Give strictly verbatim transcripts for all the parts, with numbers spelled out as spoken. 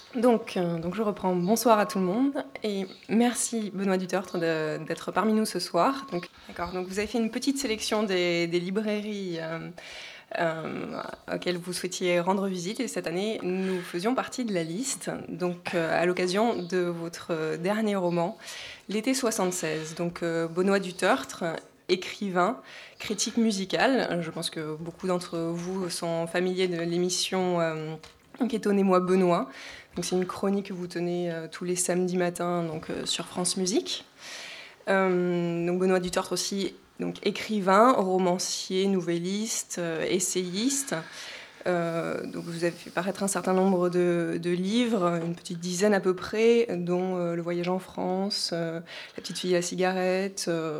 Donc, euh, donc je reprends. Bonsoir à tout le monde et merci Benoît Dutertre de- d'être parmi nous ce soir. Donc, d'accord. Donc vous avez fait une petite sélection des, des librairies euh, euh, auxquelles vous souhaitiez rendre visite et cette année nous faisions partie de la liste. Donc euh, à l'occasion de votre dernier roman, L'été soixante-seize. Donc euh, Benoît Dutertre, écrivain, critique musical. Je pense que beaucoup d'entre vous sont familiers de l'émission euh, Enquêtonnez-moi Benoît. Donc c'est une chronique que vous tenez euh, tous les samedis matins donc, euh, sur France Musique. Euh, donc Benoît Dutertre aussi, donc écrivain, romancier, nouvelliste, euh, essayiste. Euh, donc vous avez fait paraître un certain nombre de, de livres, une petite dizaine à peu près, dont euh, Le voyage en France, euh, La petite fille à la cigarette, euh,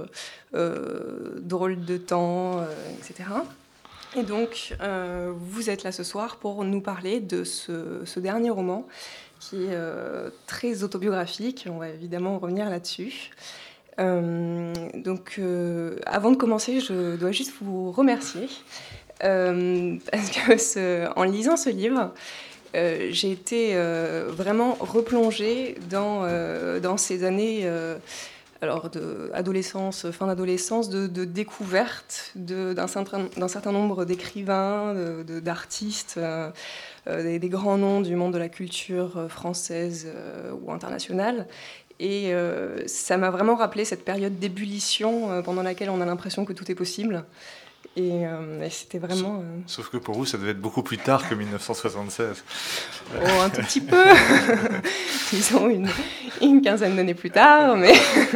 euh, Drôle de temps, euh, et cetera. Et donc, euh, vous êtes là ce soir pour nous parler de ce, ce dernier roman qui est euh, très autobiographique. On va évidemment revenir là-dessus. Euh, donc, euh, avant de commencer, je dois juste vous remercier euh, parce que ce, en lisant ce livre, euh, j'ai été euh, vraiment replongée dans, euh, dans ces années. Euh, alors d'adolescence, fin d'adolescence, de, de découverte de, d'un, certain, d'un certain nombre d'écrivains, de, de, d'artistes, euh, des, des grands noms du monde de la culture française euh, ou internationale. Et euh, ça m'a vraiment rappelé cette période d'ébullition euh, pendant laquelle on a l'impression que tout est possible. Et, euh, et c'était vraiment... Euh... Sauf que pour vous, ça devait être beaucoup plus tard que dix-neuf cent soixante-seize. Oh, un tout petit peu. Disons une, une quinzaine d'années plus tard, mais...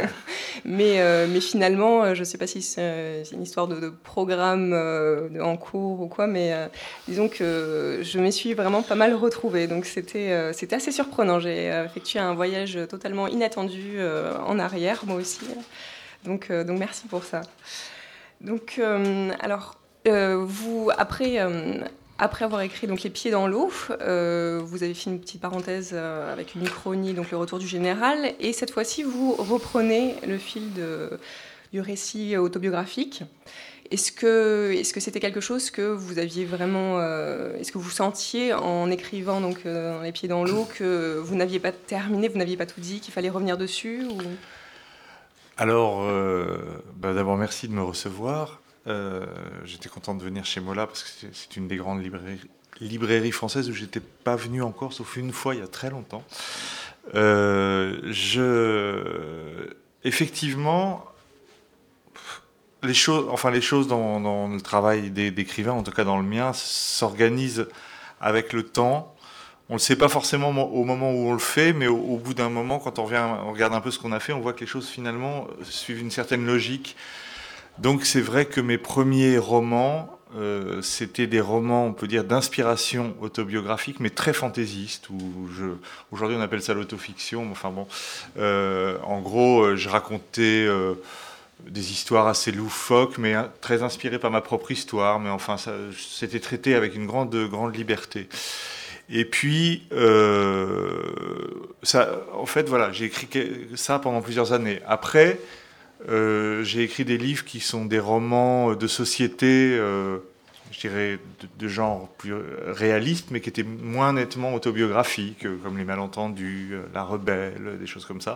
Mais, euh, mais finalement, je ne sais pas si c'est, c'est une histoire de, de programme euh, de, en cours ou quoi, mais euh, disons que je m'y suis vraiment pas mal retrouvée. Donc c'était, euh, c'était assez surprenant. J'ai effectué un voyage totalement inattendu euh, en arrière, moi aussi. Donc, euh, donc merci pour ça. Donc, euh, alors, euh, vous, après... Euh, Après avoir écrit donc Les Pieds dans l'eau, euh, vous avez fait une petite parenthèse euh, avec une uchronie, donc Le Retour du Général, et cette fois-ci vous reprenez le fil de, du récit autobiographique. Est-ce que, est-ce que c'était quelque chose que vous aviez vraiment, euh, est-ce que vous sentiez en écrivant donc euh, dans Les Pieds dans l'eau que vous n'aviez pas terminé, vous n'aviez pas tout dit, qu'il fallait revenir dessus ou... Alors, euh, bah d'abord merci de me recevoir. Euh, j'étais content de venir chez Mola parce que c'est, c'est une des grandes librairies, librairies françaises où j'étais pas venu encore, sauf une fois il y a très longtemps. Euh, je, effectivement, les choses, enfin les choses dans, dans le travail des, d'écrivain, en tout cas dans le mien, s'organisent avec le temps. On ne le sait pas forcément au moment où on le fait, mais au, au bout d'un moment, quand on, revient, on regarde un peu ce qu'on a fait, on voit que les choses finalement suivent une certaine logique. Donc c'est vrai que mes premiers romans, euh, c'était des romans, on peut dire, d'inspiration autobiographique, mais très fantaisistes. Où je, aujourd'hui on appelle ça l'autofiction, mais enfin bon, euh, en gros, je racontais euh, des histoires assez loufoques, mais hein, très inspirées par ma propre histoire. Mais enfin, ça, c'était traité avec une grande, grande liberté. Et puis, euh, ça, en fait, voilà, j'ai écrit ça pendant plusieurs années. Après, euh, j'ai écrit des livres qui sont des romans de société, euh, je dirais, de, de genre plus réaliste, mais qui étaient moins nettement autobiographiques, comme Les Malentendus, La Rebelle, des choses comme ça.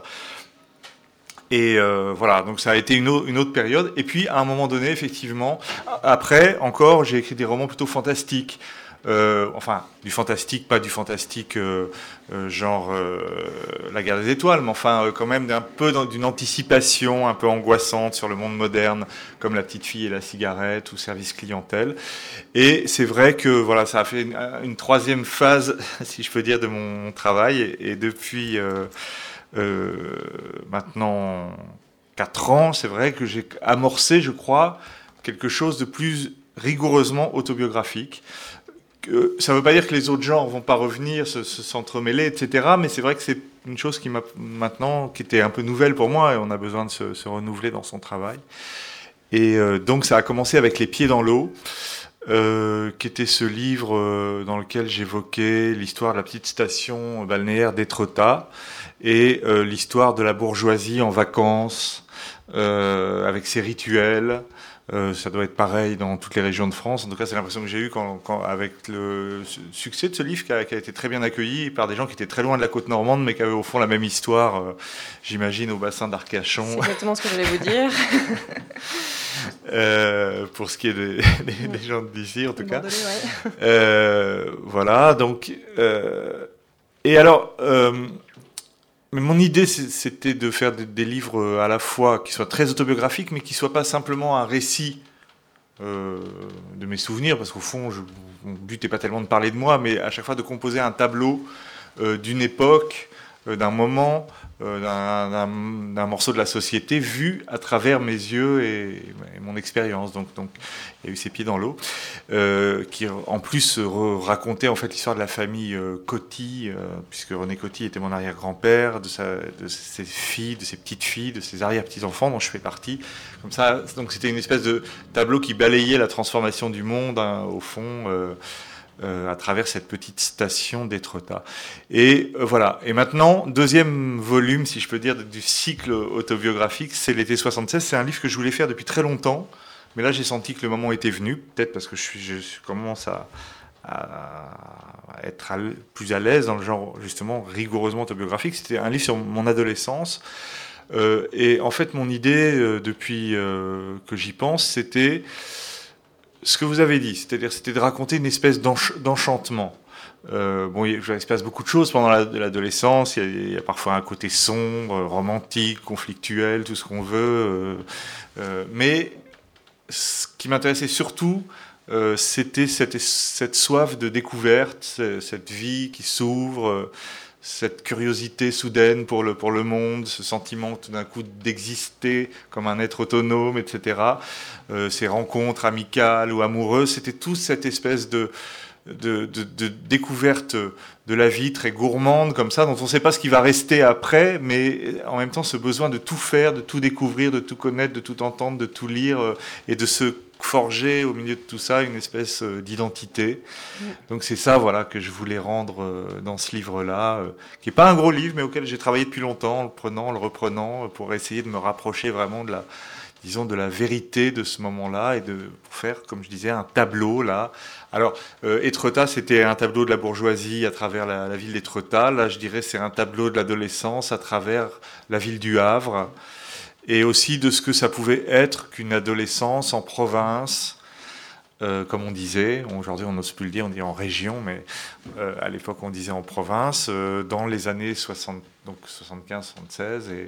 Et euh, voilà, donc ça a été une, o- une autre période. Et puis, à un moment donné, effectivement, après, encore, j'ai écrit des romans plutôt fantastiques. Euh, enfin, du fantastique, pas du fantastique euh, euh, genre euh, La Guerre des Étoiles, mais enfin euh, quand même d'un peu dans, d'une anticipation un peu angoissante sur le monde moderne, comme La Petite Fille et la Cigarette ou Service Clientèle. Et c'est vrai que voilà, ça a fait une, une troisième phase, si je peux dire, de mon travail. Et, et depuis euh, euh, maintenant quatre ans, c'est vrai que j'ai amorcé, je crois, quelque chose de plus rigoureusement autobiographique. Ça ne veut pas dire que les autres genres vont pas revenir, se, se, s'entremêler, et cetera. Mais c'est vrai que c'est une chose qui m'a maintenant, qui était un peu nouvelle pour moi, et on a besoin de se, se renouveler dans son travail. Et euh, donc ça a commencé avec Les Pieds dans l'eau, euh, qui était ce livre euh, dans lequel j'évoquais l'histoire de la petite station balnéaire d'Étretat et euh, l'histoire de la bourgeoisie en vacances, euh, avec ses rituels. Euh, ça doit être pareil dans toutes les régions de France. En tout cas, c'est l'impression que j'ai eue quand, quand, avec le succès de ce livre qui a, qui a été très bien accueilli par des gens qui étaient très loin de la côte normande, mais qui avaient au fond la même histoire, euh, j'imagine, au bassin d'Arcachon. C'est exactement ce que j'allais vous dire. euh, pour ce qui est des, des, des gens d'ici, en tout cas. Ouais. Euh, voilà, donc... Euh, et alors... Euh, Mais mon idée, c'était de faire des, des livres à la fois qui soient très autobiographiques, mais qui ne soient pas simplement un récit euh, de mes souvenirs, parce qu'au fond, je, mon but n'est pas tellement de parler de moi, mais à chaque fois de composer un tableau euh, d'une époque, euh, d'un moment, euh, d'un, d'un, d'un morceau de la société, vu à travers mes yeux et, et mon expérience. Donc, donc, il y a eu ses pieds dans l'eau, euh, qui en plus racontait en fait l'histoire de la famille euh, Coty, euh, puisque René Coty était mon arrière-grand-père, de, sa, de ses filles, de ses petites-filles, de ses arrière-petits-enfants, dont je fais partie. Comme ça, donc c'était une espèce de tableau qui balayait la transformation du monde, hein, au fond. Euh, Euh, à travers cette petite station d'Étretat. Et euh, voilà. Et maintenant, deuxième volume, si je peux dire, du cycle autobiographique, c'est l'été soixante-seize. C'est un livre que je voulais faire depuis très longtemps, mais là j'ai senti que le moment était venu, peut-être parce que je, suis, je commence à, à être à, plus à l'aise dans le genre justement rigoureusement autobiographique. C'était un livre sur mon adolescence. Euh, et en fait, mon idée, euh, depuis euh, que j'y pense, c'était ce que vous avez dit, c'est-à-dire c'était de raconter une espèce d'ench- d'enchantement. Euh, bon, il, il se passe beaucoup de choses pendant la, l'adolescence. Il y, a, il y a parfois un côté sombre, romantique, conflictuel, tout ce qu'on veut. Euh, euh, mais ce qui m'intéressait surtout, euh, c'était cette, cette soif de découverte, cette vie qui s'ouvre, cette curiosité soudaine pour le, pour le monde, ce sentiment tout d'un coup d'exister comme un être autonome, et cetera. Euh, ces rencontres amicales ou amoureuses, c'était toute cette espèce de, de, de, de découverte de la vie très gourmande comme ça, dont on ne sait pas ce qui va rester après, mais en même temps ce besoin de tout faire, de tout découvrir, de tout connaître, de tout entendre, de tout lire, euh, et de se forger au milieu de tout ça une espèce d'identité. Donc c'est ça, voilà, que je voulais rendre dans ce livre-là, qui n'est pas un gros livre, mais auquel j'ai travaillé depuis longtemps, en le prenant, en le reprenant, pour essayer de me rapprocher vraiment de la, disons, de la vérité de ce moment-là, et de pour faire, comme je disais, un tableau, là. Alors, euh, Étretat, c'était un tableau de la bourgeoisie à travers la, la ville d'Étretat. Là, je dirais, c'est un tableau de l'adolescence à travers la ville du Havre, et aussi de ce que ça pouvait être qu'une adolescence en province, euh, comme on disait. Aujourd'hui, on n'ose plus le dire, on dit en région, mais euh, à l'époque, on disait en province, euh, dans les années soixante, donc soixante-quinze soixante-seize, et,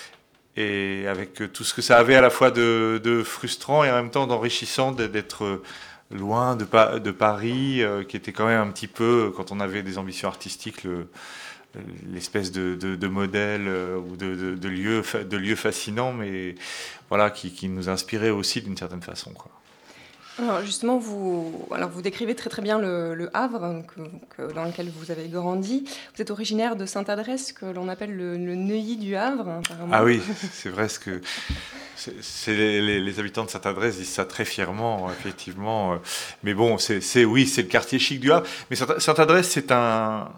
et avec tout ce que ça avait à la fois de, de frustrant et en même temps d'enrichissant d'être loin de, de Paris, euh, qui était quand même un petit peu, quand on avait des ambitions artistiques, le, l'espèce de, de, de modèle euh, ou de, de, de, lieu, de lieu fascinant, mais voilà, qui, qui nous inspirait aussi d'une certaine façon, quoi. Alors justement, vous, alors vous décrivez très très bien le, le Havre, donc, donc, dans lequel vous avez grandi. Vous êtes originaire de Sainte-Adresse, que l'on appelle le, le Neuilly du Havre, apparemment. Ah oui, c'est vrai, ce que c'est, c'est les, les, les habitants de Sainte-Adresse disent ça très fièrement, effectivement. Mais bon, c'est, c'est oui, c'est le quartier chic du Havre. Mais Sainte-Adresse, c'est un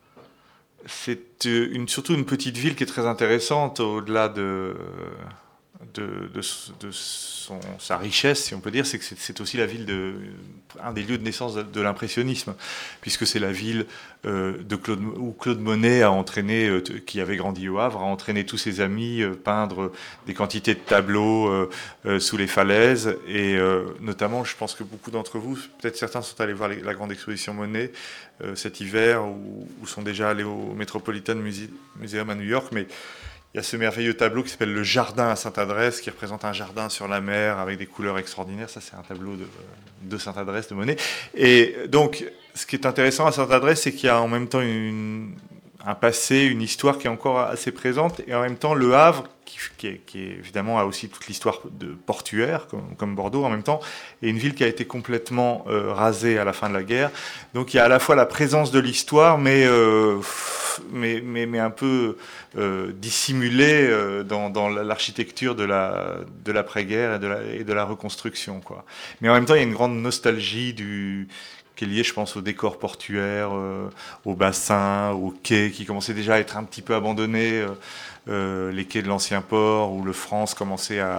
C'est une, surtout une petite ville qui est très intéressante, au-delà de, de, de, de son, sa richesse, si on peut dire, c'est que c'est, c'est aussi la ville de, un des lieux de naissance de, de l'impressionnisme, puisque c'est la ville euh, de Claude, où Claude Monet a entraîné, euh, qui avait grandi au Havre, a entraîné tous ses amis euh, peindre des quantités de tableaux euh, euh, sous les falaises, et euh, notamment, je pense que beaucoup d'entre vous, peut-être certains sont allés voir les, la grande exposition Monet euh, cet hiver, ou, ou sont déjà allés au Metropolitan Museum à New York, mais il y a ce merveilleux tableau qui s'appelle Le Jardin à Sainte-Adresse, qui représente un jardin sur la mer avec des couleurs extraordinaires. Ça, c'est un tableau de, de Sainte-Adresse, de Monet. Et donc, ce qui est intéressant à Sainte-Adresse, c'est qu'il y a en même temps une, un passé, une histoire qui est encore assez présente, et en même temps le Havre, qui, qui, est, qui est, évidemment a aussi toute l'histoire de portuaire, comme, comme Bordeaux en même temps, et une ville qui a été complètement euh, rasée à la fin de la guerre. Donc il y a à la fois la présence de l'histoire, mais, euh, mais, mais, mais un peu euh, dissimulée euh, dans, dans l'architecture de, la, de l'après-guerre et de la, et de la reconstruction, quoi. Mais en même temps, il y a une grande nostalgie du... qui est lié, je pense, au décor portuaire, euh, au bassin, aux quais qui commençaient déjà à être un petit peu abandonnés, euh, euh, les quais de l'ancien port, où le France commençait à,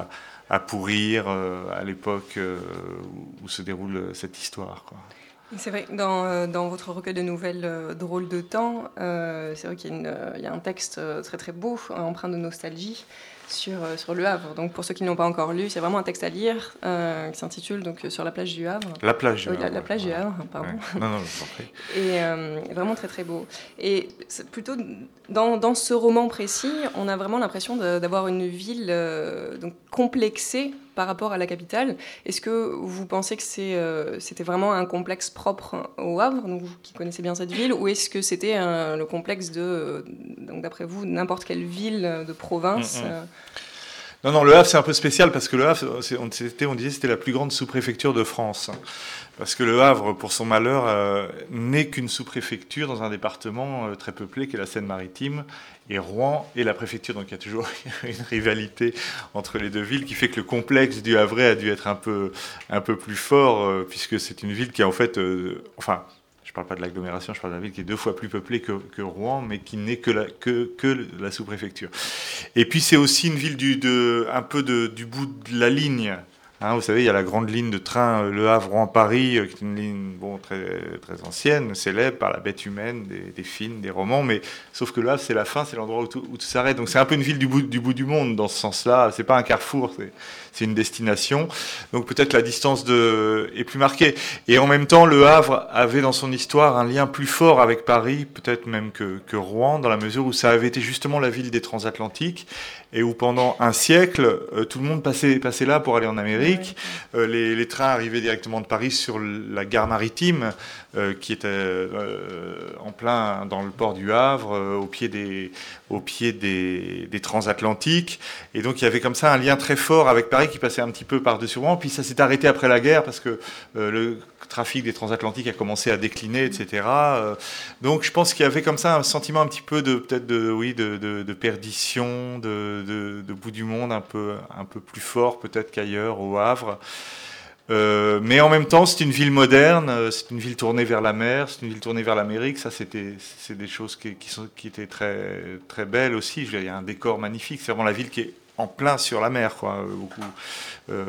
à pourrir euh, à l'époque euh, où, où se déroule cette histoire, quoi. C'est vrai, dans, dans votre recueil de nouvelles euh, Drôle de temps, euh, c'est vrai qu'il y a, une, il y a un texte très très beau, empreint de nostalgie, sur, sur Le Havre. Donc pour ceux qui ne l'ont pas encore lu, c'est vraiment un texte à lire euh, qui s'intitule donc, Sur la plage du Havre. La plage du euh, Havre. La, la plage ouais. du Havre, pardon. Ouais. Non, non, je t'en prie. Et euh, vraiment très très beau. Et plutôt dans, dans ce roman précis, on a vraiment l'impression de, d'avoir une ville euh, donc complexée par rapport à la capitale. Est-ce que vous pensez que c'est, euh, c'était vraiment un complexe propre au Havre, donc vous qui connaissez bien cette ville, ou est-ce que c'était un, le complexe de, donc d'après vous, n'importe quelle ville de province? Mm-hmm. euh... Non, non, le Havre, c'est un peu spécial parce que le Havre, c'est, on, c'était, on disait que c'était la plus grande sous-préfecture de France. Parce que le Havre, pour son malheur, euh, n'est qu'une sous-préfecture dans un département euh, très peuplé qui est la Seine-Maritime. Et Rouen est la préfecture, donc il y a toujours une rivalité entre les deux villes qui fait que le complexe du Havrais a dû être un peu, un peu plus fort, euh, puisque c'est une ville qui a en fait... Euh, enfin, je ne parle pas de l'agglomération, je parle de la ville qui est deux fois plus peuplée que, que Rouen, mais qui n'est que la, que, que la sous-préfecture. Et puis c'est aussi une ville du, de, un peu de, du bout de la ligne. Hein, vous savez, il y a la grande ligne de train Le Havre-Rouen-Paris, qui est une ligne bon, très, très ancienne, célèbre par la bête humaine, des, des films, des romans, mais sauf que là, c'est la fin, c'est l'endroit où tout, où tout s'arrête. Donc c'est un peu une ville du bout, du bout du monde dans ce sens-là. C'est pas un carrefour, c'est, c'est une destination. Donc peut-être la distance de, est plus marquée. Et en même temps, Le Havre avait dans son histoire un lien plus fort avec Paris, peut-être même que, que Rouen, dans la mesure où ça avait été justement la ville des transatlantiques, et où pendant un siècle, euh, tout le monde passait, passait là pour aller en Amérique. Oui. Euh, les, les trains arrivaient directement de Paris sur la gare maritime, euh, qui était euh, en plein dans le port du Havre, euh, au pied, des, au pied des, des transatlantiques. Et donc il y avait comme ça un lien très fort avec Paris qui passait un petit peu par-dessus Rouen. Puis ça s'est arrêté après la guerre parce que euh, le trafic des transatlantiques a commencé à décliner, et cetera. Euh, donc je pense qu'il y avait comme ça un sentiment un petit peu de peut-être de oui de, de, de perdition, de, de, de bout du monde un peu un peu plus fort peut-être qu'ailleurs au Havre. Euh, mais en même temps, c'est une ville moderne, c'est une ville tournée vers la mer, c'est une ville tournée vers l'Amérique. Ça, c'était c'est des choses qui, qui, sont, qui étaient très très belles aussi. Il y a un décor magnifique. C'est vraiment la ville qui est en plein sur la mer, quoi, beaucoup, euh,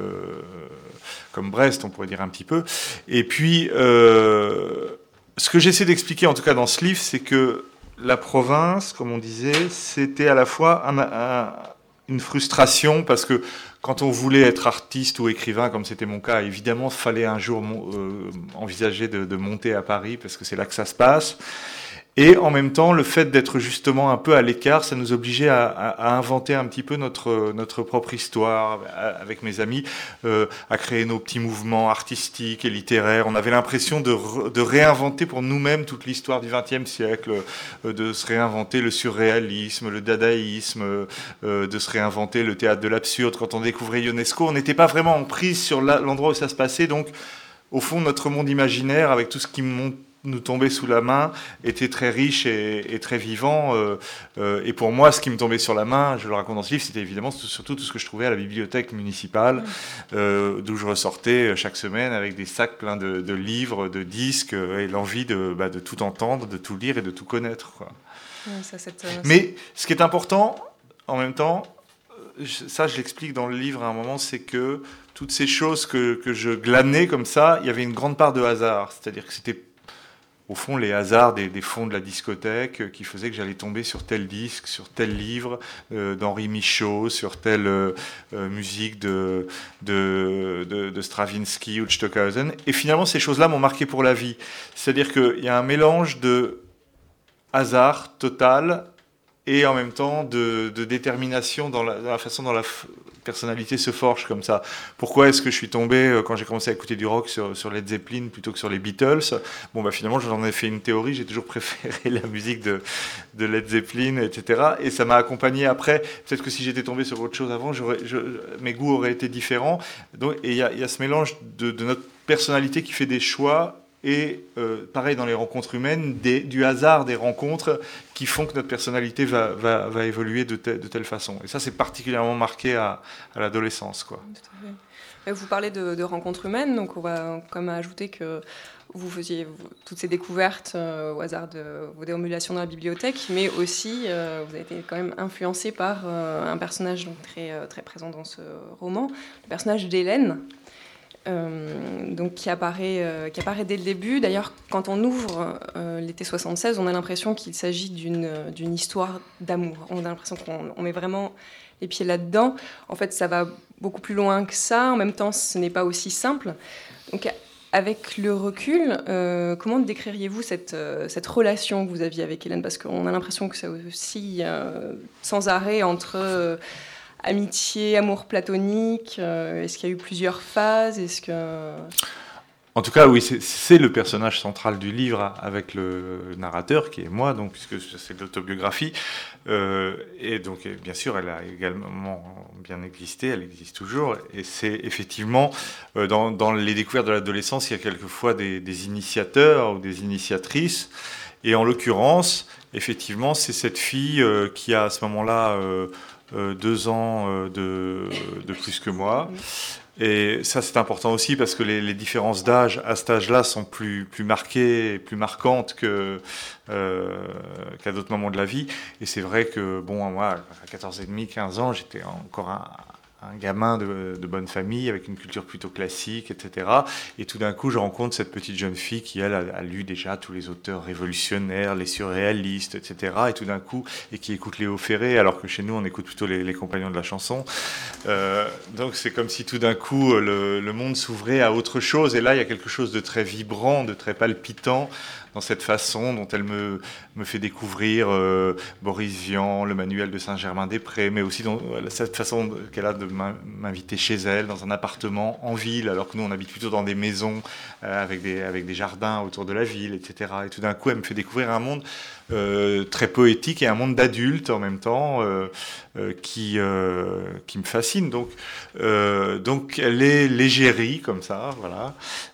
comme Brest, on pourrait dire un petit peu. Et puis, euh, ce que j'essaie d'expliquer, en tout cas dans ce livre, c'est que la province, comme on disait, c'était à la fois un, un, une frustration, parce que quand on voulait être artiste ou écrivain, comme c'était mon cas, évidemment, il fallait un jour euh, envisager de, de monter à Paris, parce que c'est là que ça se passe. Et en même temps, le fait d'être justement un peu à l'écart, ça nous obligeait à, à, à inventer un petit peu notre, notre propre histoire à, avec mes amis, euh, à créer nos petits mouvements artistiques et littéraires. On avait l'impression de, re, de réinventer pour nous-mêmes toute l'histoire du vingtième siècle, euh, de se réinventer le surréalisme, le dadaïsme, euh, de se réinventer le théâtre de l'absurde. Quand on découvrait Ionesco, on n'était pas vraiment en prise sur la, l'endroit où ça se passait. Donc, au fond, notre monde imaginaire, avec tout ce qui monte, nous tombait sous la main, était très riche et, et très vivant. Euh, euh, et pour moi, ce qui me tombait sur la main, je le raconte dans ce livre, c'était évidemment tout, surtout tout ce que je trouvais à la bibliothèque municipale, euh, d'où je ressortais chaque semaine avec des sacs pleins de, de livres, de disques, et l'envie de, bah, de tout entendre, de tout lire et de tout connaître, quoi. Oui, ça, c'est, euh, Mais ce qui est important, en même temps, ça je l'explique dans le livre à un moment, c'est que toutes ces choses que, que je glanais comme ça, il y avait une grande part de hasard. C'est-à-dire que c'était au fond, les hasards des, des fonds de la discothèque euh, qui faisaient que j'allais tomber sur tel disque, sur tel livre euh, d'Henri Michaud, sur telle euh, euh, musique de, de, de, de Stravinsky ou de Stockhausen. Et finalement, ces choses-là m'ont marqué pour la vie. C'est-à-dire qu'il y a un mélange de hasard total et en même temps de, de détermination dans la, dans la façon dont la f- personnalité se forge comme ça. Pourquoi est-ce que je suis tombé, quand j'ai commencé à écouter du rock, sur, sur Led Zeppelin plutôt que sur les Beatles? Bon, bah finalement, j'en ai fait une théorie, j'ai toujours préféré la musique de, de Led Zeppelin, et cetera. Et ça m'a accompagné après. Peut-être que si j'étais tombé sur autre chose avant, j'aurais, je, mes goûts auraient été différents. Donc, et il y a, y a ce mélange de, de notre personnalité qui fait des choix. Et euh, pareil dans les rencontres humaines, des, du hasard des rencontres qui font que notre personnalité va, va, va évoluer de, te, de telle façon. Et ça, c'est particulièrement marqué à, à l'adolescence, quoi. Vous parlez de, de rencontres humaines, donc on va quand même ajouter que vous faisiez vous, toutes ces découvertes euh, au hasard de vos déambulations dans la bibliothèque, mais aussi euh, vous avez été quand même influencé par euh, un personnage donc, très, euh, très présent dans ce roman, le personnage d'Hélène, euh, donc, qui, apparaît, euh, qui apparaît dès le début. D'ailleurs, quand on ouvre euh, l'été soixante-seize, on a l'impression qu'il s'agit d'une, d'une histoire d'amour. On a l'impression qu'on on met vraiment les pieds là-dedans. En fait, ça va beaucoup plus loin que ça. En même temps, ce n'est pas aussi simple. Donc, avec le recul, euh, comment décririez-vous cette, euh, cette relation que vous aviez avec Hélène ? Parce qu'on a l'impression que c'est aussi euh, sans arrêt entre euh, amitié, amour platonique. Euh, est-ce qu'il y a eu plusieurs phases ? Est-ce que... En tout cas, oui, c'est, c'est le personnage central du livre avec le narrateur, qui est moi, donc, puisque c'est de l'autobiographie. Euh, et donc, bien sûr, elle a également bien existé, elle existe toujours. Et c'est effectivement, euh, dans, dans les découvertes de l'adolescence, il y a quelquefois des, des initiateurs ou des initiatrices. Et en l'occurrence, effectivement, c'est cette fille euh, qui a à ce moment-là euh, euh, deux ans euh, de, de plus que moi. Et ça, c'est important aussi parce que les, les différences d'âge à cet âge-là sont plus, plus marquées, plus marquantes que, euh, qu'à d'autres moments de la vie. Et c'est vrai que, bon, moi, à quatorze et demi, quinze ans, j'étais encore un, un gamin de, de bonne famille avec une culture plutôt classique, et cetera. Et tout d'un coup, je rencontre cette petite jeune fille qui, elle, a, a lu déjà tous les auteurs révolutionnaires, les surréalistes, et cetera. Et tout d'un coup, et qui écoute Léo Ferré, alors que chez nous, on écoute plutôt les, les compagnons de la chanson. Euh, donc c'est comme si tout d'un coup, le, le monde s'ouvrait à autre chose. Et là, il y a quelque chose de très vibrant, de très palpitant dans cette façon dont elle me, me fait découvrir euh, Boris Vian, le manuel de Saint-Germain-des-Prés, mais aussi dans cette façon qu'elle a de m'inviter chez elle, dans un appartement en ville, alors que nous, on habite plutôt dans des maisons euh, avec, des, avec des jardins autour de la ville, et cetera. Et tout d'un coup, elle me fait découvrir un monde euh, très poétique et un monde d'adultes en même temps euh, euh, qui, euh, qui me fascine. Donc, euh, donc, elle est légérie, comme ça, voilà.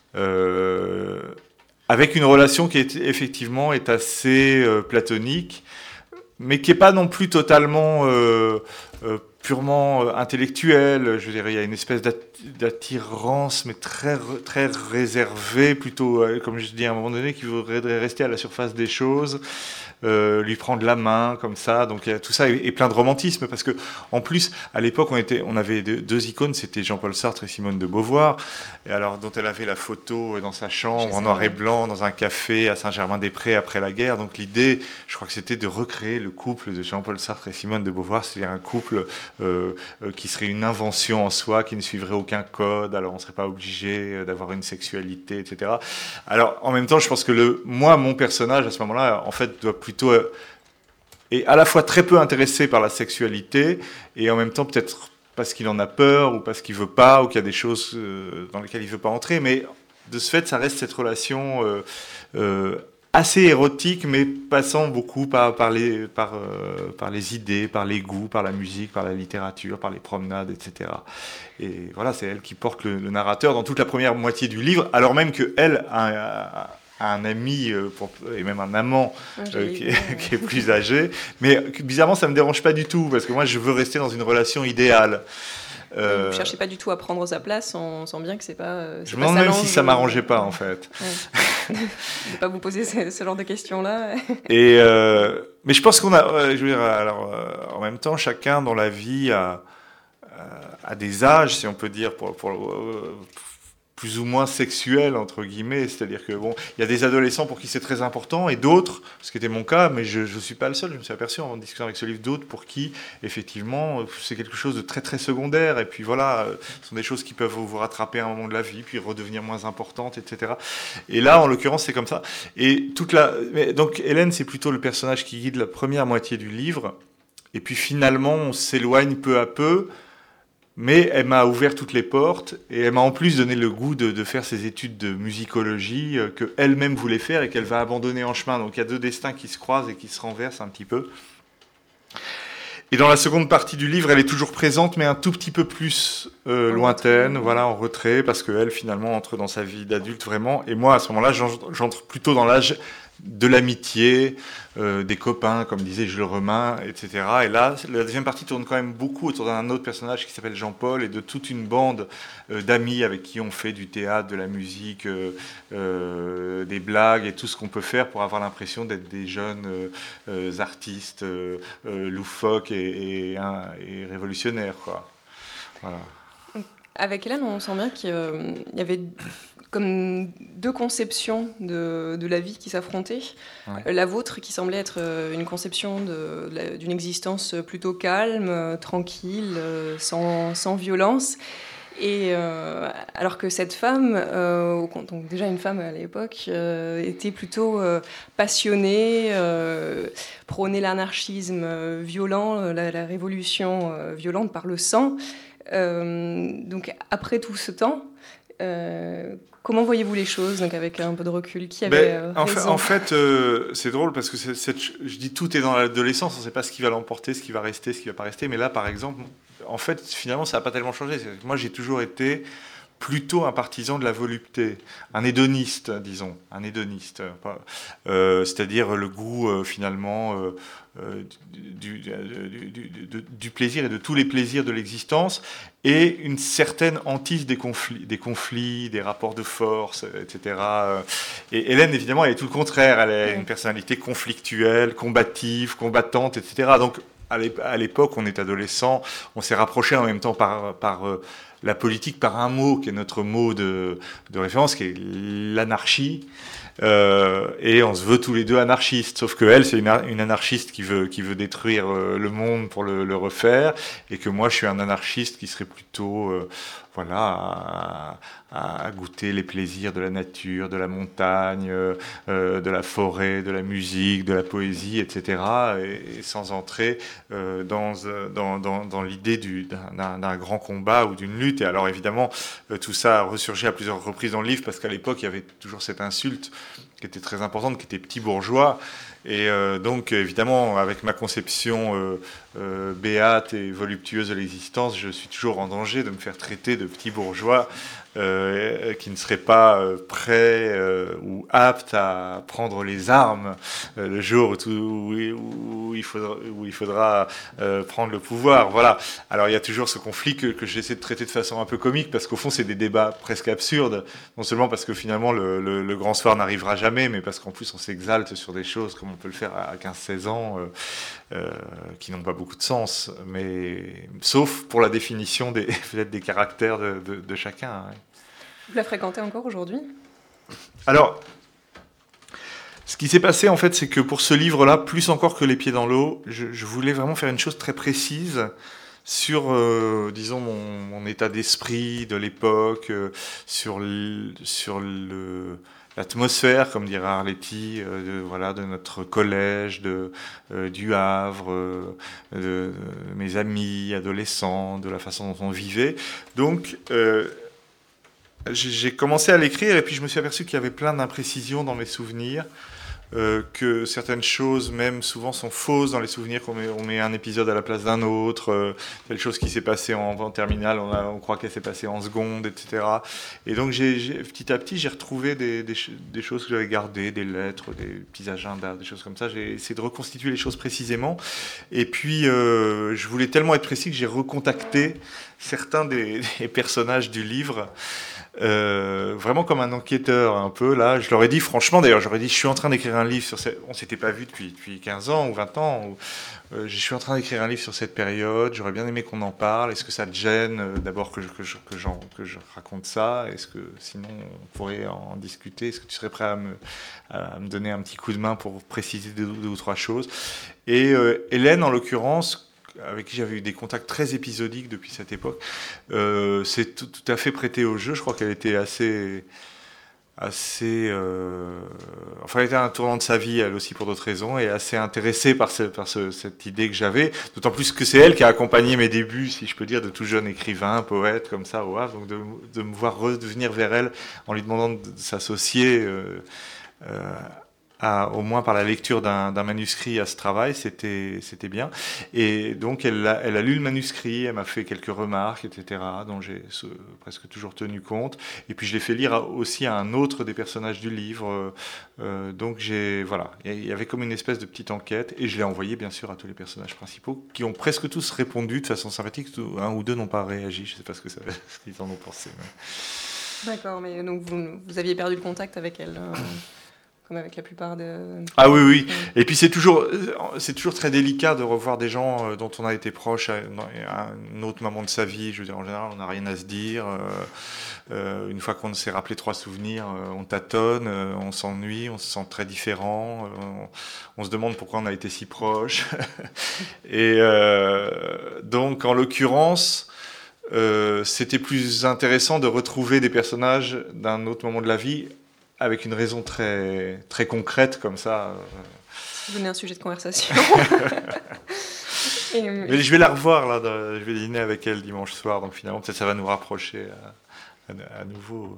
Euh, avec une relation qui est effectivement est assez euh, platonique, mais qui n'est pas non plus totalement euh, euh, purement euh, intellectuelle. Je dirais, il y a une espèce d'attirance, mais très très réservée, plutôt, euh, comme je dis à un moment donné, qui voudrait rester à la surface des choses. Euh, lui prendre la main comme ça, donc tout ça est, est plein de romantisme parce que en plus à l'époque on était, on avait deux, deux icônes, c'était Jean-Paul Sartre et Simone de Beauvoir, et alors dont elle avait la photo dans sa chambre en noir et blanc dans un café à Saint-Germain-des-Prés après la guerre. Donc l'idée, je crois que c'était de recréer le couple de Jean-Paul Sartre et Simone de Beauvoir, c'est-à-dire un couple euh, euh, qui serait une invention en soi, qui ne suivrait aucun code, alors on serait pas obligé d'avoir une sexualité, et cetera. Alors en même temps, je pense que le, moi, mon personnage à ce moment-là, en fait, doit plutôt plutôt est à la fois très peu intéressé par la sexualité et en même temps peut-être parce qu'il en a peur ou parce qu'il veut pas ou qu'il y a des choses dans lesquelles il veut pas entrer, mais de ce fait ça reste cette relation euh, euh, assez érotique mais passant beaucoup par, par, les, par, euh, par les idées, par les goûts, par la musique, par la littérature, par les promenades, et cetera. Et voilà, c'est elle qui porte le, le narrateur dans toute la première moitié du livre, alors même qu'elle a, a un ami euh, pour, et même un amant euh, qui, est, qui est plus âgé, mais bizarrement ça me dérange pas du tout parce que moi je veux rester dans une relation idéale. Euh, vous cherchez pas du tout à prendre sa place, on sent bien que c'est pas. C'est je me demande même si ça m'arrangeait pas en fait. Ouais. Je vais pas vous poser ce, ce genre de questions là. Et euh, mais je pense qu'on a, euh, je veux dire, alors euh, en même temps chacun dans la vie a, a des âges, si on peut dire, pour, pour, pour plus ou moins sexuel, entre guillemets, c'est-à-dire que bon, il y a des adolescents pour qui c'est très important, et d'autres, ce qui était mon cas, mais je ne suis pas le seul, je me suis aperçu en discutant avec ce livre, d'autres pour qui, effectivement, c'est quelque chose de très très secondaire, et puis voilà, ce sont des choses qui peuvent vous rattraper à un moment de la vie, puis redevenir moins importantes, et cetera. Et là, en l'occurrence, c'est comme ça. Et toute la... Donc Hélène, c'est plutôt le personnage qui guide la première moitié du livre, et puis finalement, on s'éloigne peu à peu, mais elle m'a ouvert toutes les portes et elle m'a en plus donné le goût de, de faire ses études de musicologie euh, qu'elle-même voulait faire et qu'elle va abandonner en chemin. Donc il y a deux destins qui se croisent et qui se renversent un petit peu. Et dans la seconde partie du livre, elle est toujours présente, mais un tout petit peu plus euh, lointaine, voilà, en retrait, parce qu'elle, finalement, entre dans sa vie d'adulte vraiment. Et moi, à ce moment-là, j'entre plutôt dans l'âge de l'amitié, euh, des copains, comme disait Jules Remain, et cetera. Et là, la deuxième partie tourne quand même beaucoup autour d'un autre personnage qui s'appelle Jean-Paul et de toute une bande euh, d'amis avec qui on fait du théâtre, de la musique, euh, euh, des blagues et tout ce qu'on peut faire pour avoir l'impression d'être des jeunes euh, euh, artistes euh, euh, loufoques et, et, hein, et révolutionnaires, quoi. Voilà. Avec Hélène, on sent bien qu'il y avait comme deux conceptions de, de la vie qui s'affrontaient. Ouais. La vôtre qui semblait être une conception de, de, d'une existence plutôt calme, tranquille, sans, sans violence. Et euh, alors que cette femme, euh, donc déjà une femme à l'époque, euh, était plutôt euh, passionnée, euh, prônait l'anarchisme violent, la, la révolution euh, violente par le sang. Euh, donc après tout ce temps, euh, comment voyez-vous les choses, donc avec un peu de recul, qui avait ben, euh, en, fait, en fait, euh, c'est drôle parce que c'est, c'est, je dis tout est dans l'adolescence, on ne sait pas ce qui va l'emporter, ce qui va rester, ce qui ne va pas rester. Mais là, par exemple, en fait, finalement, ça n'a pas tellement changé. Moi, j'ai toujours été plutôt un partisan de la volupté, un hédoniste, disons, un hédoniste, euh, c'est-à-dire le goût euh, finalement euh, euh, du, du, du, du, du plaisir et de tous les plaisirs de l'existence, et une certaine hantise des conflits, des conflits, des rapports de force, et cetera. Et Hélène, évidemment, elle est tout le contraire. Elle a une personnalité conflictuelle, combative, combattante, et cetera. Donc, à l'époque, on est adolescent, on s'est rapproché en même temps par, par euh, la politique, par un mot qui est notre mot de, de référence, qui est l'anarchie. Euh, et on se veut tous les deux anarchistes, sauf que elle, c'est une, une anarchiste qui veut, qui veut détruire euh, le monde pour le, le refaire, et que moi, je suis un anarchiste qui serait plutôt, euh, voilà, à, à goûter les plaisirs de la nature, de la montagne, euh, de la forêt, de la musique, de la poésie, et cetera, et, et sans entrer euh, dans, dans, dans, dans l'idée du, d'un, d'un grand combat ou d'une lutte. Et alors, évidemment, euh, tout ça a ressurgi à plusieurs reprises dans le livre, parce qu'à l'époque, il y avait toujours cette insulte qui était très importante, qui était petit bourgeois. Et euh, donc, évidemment, avec ma conception euh, euh, béate et voluptueuse de l'existence, je suis toujours en danger de me faire traiter de petit bourgeois euh, qui ne serait pas euh, prêt euh, ou apte à prendre les armes euh, le jour où, tout, où, où il faudra, où il faudra euh, prendre le pouvoir. Voilà. Alors, il y a toujours ce conflit que, que j'essaie de traiter de façon un peu comique, parce qu'au fond, c'est des débats presque absurdes, non seulement parce que finalement, le, le, le grand soir n'arrivera jamais, mais parce qu'en plus, on s'exalte sur des choses comme on peut le faire à quinze seize ans, euh, euh, qui n'ont pas beaucoup de sens, mais sauf pour la définition des, peut-être des caractères de, de, de chacun. Hein. Vous la fréquentez encore aujourd'hui ? Alors, ce qui s'est passé, en fait, c'est que pour ce livre-là, plus encore que Les Pieds dans l'eau, je, je voulais vraiment faire une chose très précise sur, euh, disons, mon, mon état d'esprit de l'époque, euh, sur, le, sur le... l'atmosphère, comme dirait Arletty, euh, de, voilà, de notre collège, de, euh, du Havre, euh, de, de mes amis adolescents, de la façon dont on vivait. Donc, euh, j'ai commencé à l'écrire et puis je me suis aperçu qu'il y avait plein d'imprécisions dans mes souvenirs, euh, que certaines choses, même souvent, sont fausses dans les souvenirs, qu'on met, on met un épisode à la place d'un autre, euh, telle chose qui s'est passée en, en terminale, on, a, on croit qu'elle s'est passée en seconde, et cetera. Et donc, j'ai, j'ai, petit à petit, j'ai retrouvé des, des, des choses que j'avais gardées, des lettres, des petits agendas, des choses comme ça. J'ai essayé de reconstituer les choses précisément. Et puis, euh, je voulais tellement être précis que j'ai recontacté certains des, des personnages du livre, Euh, vraiment comme un enquêteur un peu là. Je leur ai dit franchement, d'ailleurs j'aurais dit je suis en train d'écrire un livre sur cette... on s'était pas vu depuis, depuis quinze ans ou vingt ans, ou... euh, je suis en train d'écrire un livre sur cette période, j'aurais bien aimé qu'on en parle, est-ce que ça te gêne euh, d'abord que je, que, je, que, j'en, que je raconte ça, est-ce que sinon on pourrait en discuter, est-ce que tu serais prêt à me, à me donner un petit coup de main pour préciser deux, deux ou trois choses. Et euh, Hélène en l'occurrence, avec qui j'avais eu des contacts très épisodiques depuis cette époque, euh, c'est tout, tout à fait prêté au jeu. Je crois qu'elle était assez... assez euh... enfin, elle était à un tournant de sa vie, elle aussi, pour d'autres raisons, et assez intéressée par, ce, par ce, cette idée que j'avais, d'autant plus que c'est elle qui a accompagné mes débuts, si je peux dire, de tout jeune écrivain, poète, comme ça, au Havre, donc de, de me voir revenir vers elle en lui demandant de, de s'associer euh, euh, à, au moins par la lecture d'un, d'un manuscrit à ce travail, c'était, c'était bien. Et donc elle a, elle a lu le manuscrit, elle m'a fait quelques remarques, et cetera, dont j'ai ce, presque toujours tenu compte. Et puis je l'ai fait lire à, aussi à un autre des personnages du livre. Euh, donc j'ai, voilà, il y avait comme une espèce de petite enquête, et je l'ai envoyé bien sûr à tous les personnages principaux, qui ont presque tous répondu de façon sympathique. Un ou deux n'ont pas réagi, je ne sais pas ce, que ça, ce qu'ils en ont pensé. Mais... D'accord, mais donc vous, vous aviez perdu le contact avec elle euh... comme avec la plupart de... Ah oui, oui. Et puis c'est toujours, c'est toujours très délicat de revoir des gens dont on a été proche à un autre moment de sa vie. Je veux dire, en général, on n'a rien à se dire. Euh, une fois qu'on s'est rappelé trois souvenirs, on tâtonne, on s'ennuie, on se sent très différent. On, on se demande pourquoi on a été si proche. Et euh, donc, en l'occurrence... Euh, c'était plus intéressant de retrouver des personnages d'un autre moment de la vie avec une raison très, très concrète comme ça. Donner un sujet de conversation. Et, mais je vais la revoir, là, de, je vais dîner avec elle dimanche soir, donc finalement peut-être ça va nous rapprocher à, à, à nouveau.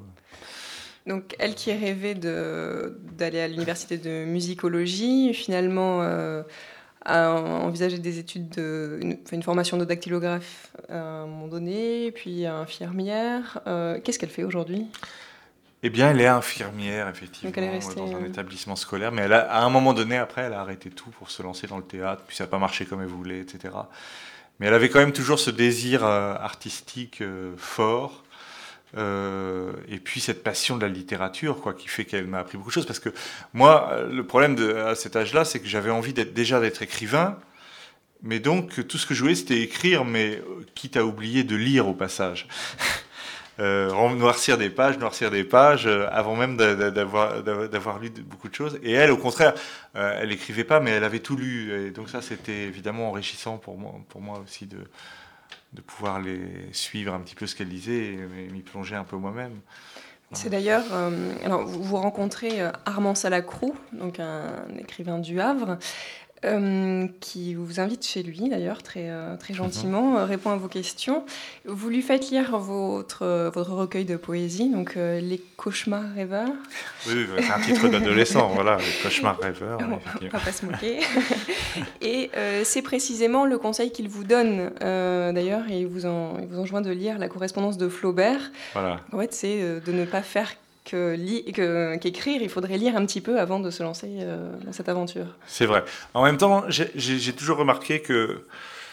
Donc elle qui rêvait de, d'aller à l'université de musicologie, finalement... Euh, a envisagé des études, de, une, une formation de dactylographe à un moment donné, puis infirmière. Euh, qu'est-ce qu'elle fait aujourd'hui ? Eh bien, elle est infirmière, effectivement, donc elle est restée, dans un euh... établissement scolaire. Mais elle a, à un moment donné, après, elle a arrêté tout pour se lancer dans le théâtre, puis ça n'a pas marché comme elle voulait, et cetera. Mais elle avait quand même toujours ce désir euh, artistique euh, fort. Euh, et puis cette passion de la littérature, quoi, qui fait qu'elle m'a appris beaucoup de choses. Parce que moi, le problème de, à cet âge-là, c'est que j'avais envie d'être, déjà d'être écrivain, mais donc tout ce que je voulais, c'était écrire, mais quitte à oublier de lire au passage. euh, noircir des pages, noircir des pages, euh, avant même d'avoir, d'avoir lu beaucoup de choses. Et elle, au contraire, euh, elle écrivait pas, mais elle avait tout lu. Et donc ça, c'était évidemment enrichissant pour moi, pour moi aussi de... de pouvoir les suivre un petit peu ce qu'elle disait et m'y plonger un peu moi-même. C'est d'ailleurs, euh, alors vous, vous rencontrez euh, Armand Salacrou, donc un, un écrivain du Havre, euh, qui vous invite chez lui d'ailleurs très, euh, très gentiment, euh, répond à vos questions. Vous lui faites lire votre, votre recueil de poésie, donc euh, Les cauchemars rêveurs. Oui, c'est un titre d'adolescent, voilà, Les cauchemars rêveurs. On ne va pas se moquer. Et euh, c'est précisément le conseil qu'il vous donne euh, d'ailleurs, et il vous, en, il vous enjoint de lire la correspondance de Flaubert. Voilà. En fait, c'est euh, de ne pas faire Que li- que, qu'écrire, il faudrait lire un petit peu avant de se lancer euh, dans cette aventure. C'est vrai. En même temps, j'ai, j'ai, j'ai toujours remarqué que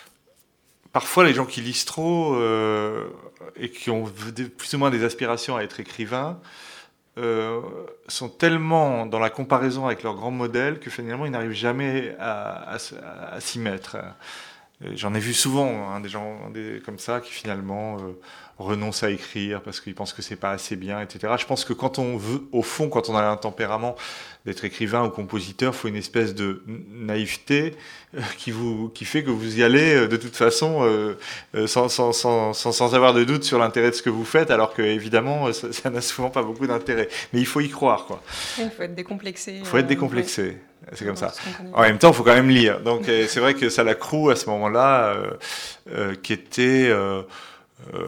parfois les gens qui lisent trop euh, et qui ont plus ou moins des aspirations à être écrivains euh, sont tellement dans la comparaison avec leurs grands modèles que finalement ils n'arrivent jamais à, à, à, à s'y mettre. J'en ai vu souvent hein, des gens des, comme ça qui finalement euh, renoncent à écrire parce qu'ils pensent que c'est pas assez bien, et cetera. Je pense que quand on veut, au fond, quand on a un tempérament d'être écrivain ou compositeur, il faut une espèce de naïveté euh, qui vous qui fait que vous y allez euh, de toute façon euh, euh, sans, sans, sans, sans, sans avoir de doute sur l'intérêt de ce que vous faites, alors que évidemment ça, ça n'a souvent pas beaucoup d'intérêt. Mais il faut y croire, quoi. Il faut être décomplexé. Il faut être décomplexé. Euh, ouais. C'est comme ça. En même temps, il faut quand même lire. Donc, c'est vrai que Salacrou, à ce moment-là, euh, euh, qui était euh, euh,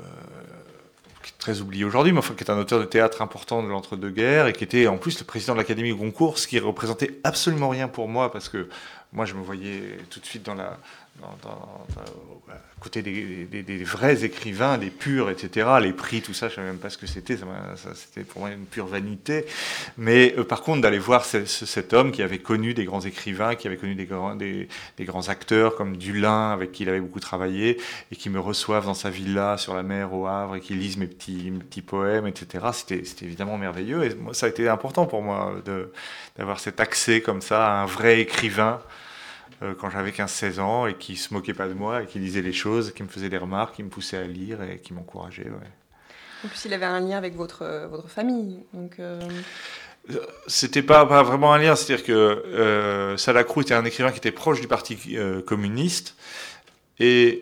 qui est très oublié aujourd'hui, mais enfin, qui est un auteur de théâtre important de l'entre-deux-guerres et qui était en plus le président de l'Académie Goncourt, ce qui représentait absolument rien pour moi parce que moi, je me voyais tout de suite dans la, dans, dans, dans, à côté des, des, des vrais écrivains, des purs, et cetera. Les prix, tout ça, je ne savais même pas ce que c'était. Ça, ça, c'était pour moi une pure vanité. Mais euh, par contre, d'aller voir ce, ce, cet homme qui avait connu des grands écrivains, qui avait connu des grands, des, des grands acteurs comme Dulin, avec qui il avait beaucoup travaillé, et qui me reçoivent dans sa villa sur la mer au Havre, et qui lisent mes petits, mes petits poèmes, et cetera. C'était, c'était évidemment merveilleux. Et moi, ça a été important pour moi de, d'avoir cet accès comme ça à un vrai écrivain. Euh, quand j'avais quinze seize ans et qui se moquait pas de moi et qui disait les choses, qui me faisait des remarques, qui me poussait à lire et qui m'encourageait. Ouais. En plus, il avait un lien avec votre, votre famille. Donc, euh... C'était pas, pas vraiment un lien, c'est-à-dire que euh, Salacrou était un écrivain qui était proche du Parti euh, communiste et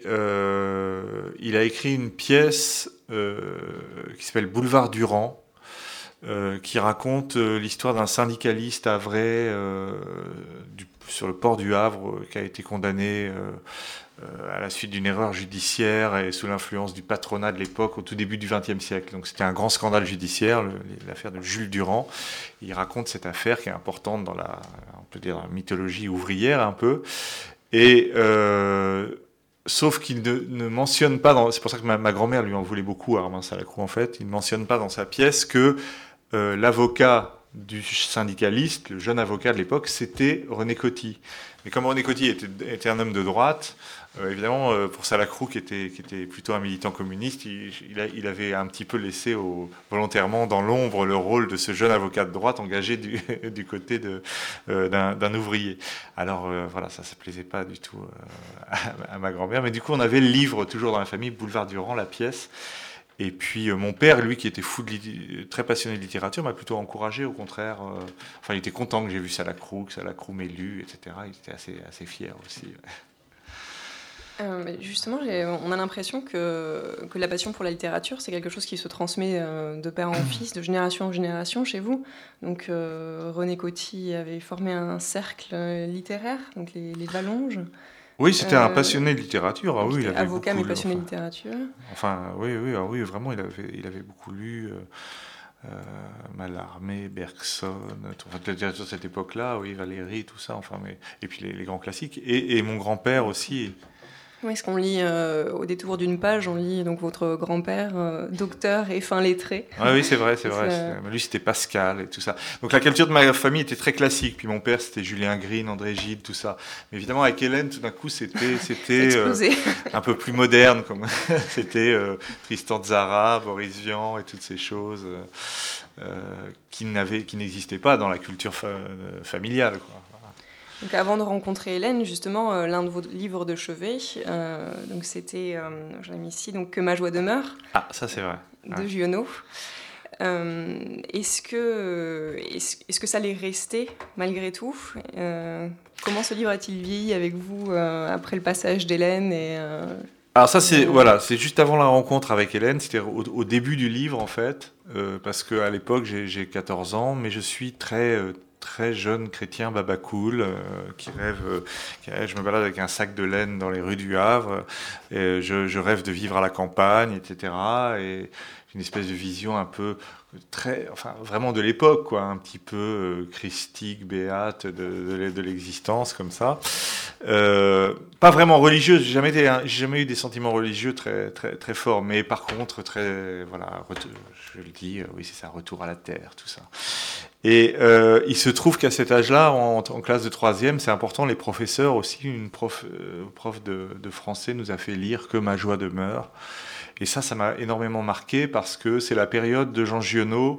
euh, il a écrit une pièce euh, qui s'appelle Boulevard Durand. euh, qui raconte euh, l'histoire d'un syndicaliste havrais euh, du, sur le port du Havre euh, qui a été condamné euh, euh, à la suite d'une erreur judiciaire et sous l'influence du patronat de l'époque au tout début du vingtième siècle. Donc c'était un grand scandale judiciaire, le, l'affaire de Jules Durand. Il raconte cette affaire qui est importante dans la, on peut dire, la mythologie ouvrière un peu. Et euh, sauf qu'il ne, ne mentionne pas, dans, c'est pour ça que ma, ma grand-mère lui en voulait beaucoup à Armand Salacrou en fait, il ne mentionne pas dans sa pièce que euh, l'avocat du syndicaliste, le jeune avocat de l'époque, c'était René Coty. Mais comme René Coty était, était un homme de droite, euh, évidemment, euh, pour Salacrou, qui était, qui était plutôt un militant communiste, il, il, a, il avait un petit peu laissé au, volontairement dans l'ombre le rôle de ce jeune avocat de droite engagé du, du côté de, euh, d'un, d'un ouvrier. Alors euh, voilà, ça ne plaisait pas du tout euh, à, à ma grand-mère. Mais du coup, on avait le livre toujours dans la famille, Boulevard Durand, la pièce. Et puis euh, mon père, lui, qui était fou de lit- très passionné de littérature, m'a plutôt encouragé, au contraire. Euh, enfin, il était content que j'ai vu Salacrou, que Salacrou m'ait lu, et cetera. Il était assez, assez fier aussi. Euh, justement, j'ai, on a l'impression que, que la passion pour la littérature, c'est quelque chose qui se transmet euh, de père en fils, de génération en génération chez vous. Donc, euh, René Coty avait formé un cercle littéraire, donc les, les Vallonges. Oui, c'était Euh, un passionné de littérature. Ah oui, il avait avocat, beaucoup mais lu, passionné enfin, de littérature. Enfin, oui, oui, ah oui, vraiment, il avait, il avait beaucoup lu. Euh, euh, Mallarmé, Bergson, enfin, la littérature de cette époque-là, oui, Valéry, tout ça. Enfin, mais et puis les, les grands classiques. Et, et mon grand-père aussi. Oui, ce qu'on lit euh, au détour d'une page, on lit donc votre grand-père, euh, docteur et fin lettré. Ah oui, c'est vrai, c'est vrai. Ça... Lui, c'était Pascal et tout ça. Donc la culture de ma famille était très classique. Puis mon père, c'était Julien Green, André Gide, tout ça. Mais évidemment, avec Hélène, tout d'un coup, c'était, c'était euh, un peu plus moderne. Comme c'était euh, Tristan Tzara, Boris Vian et toutes ces choses euh, qui, n'avaient, qui n'existaient pas dans la culture fa- familiale, quoi. Donc avant de rencontrer Hélène, justement, euh, l'un de vos livres de chevet, euh, donc c'était, euh, j'en ai mis ici, donc Que ma joie demeure. Ah, ça c'est vrai. De Ouais. Giono. Euh, est-ce que, est-ce, est-ce que ça l'est resté malgré tout euh, Comment ce livre a-t-il vieilli avec vous euh, après le passage d'Hélène et, euh, Alors ça c'est euh, voilà, c'est juste avant la rencontre avec Hélène, c'était au, au début du livre en fait, euh, parce qu'à l'époque j'ai, j'ai quatorze ans, mais je suis très euh, très jeune chrétien babacool euh, qui rêve, euh, qui rêve, je me balade avec un sac de laine dans les rues du Havre, et je, je rêve de vivre à la campagne, et cetera. Et une espèce de vision un peu très, enfin vraiment de l'époque, quoi, un petit peu euh, christique, béate de, de, de l'existence comme ça. Euh, pas vraiment religieuse, j'ai jamais, été, j'ai jamais eu des sentiments religieux très, très, très forts, mais par contre, très, voilà, retour, je le dis, euh, oui, c'est ça, retour à la terre, tout ça. Et euh, il se trouve qu'à cet âge-là, en, en classe de troisième, c'est important, les professeurs aussi, une prof, euh, prof de, de français nous a fait lire Que ma joie demeure. Et ça, ça m'a énormément marqué parce que c'est la période de Jean Giono,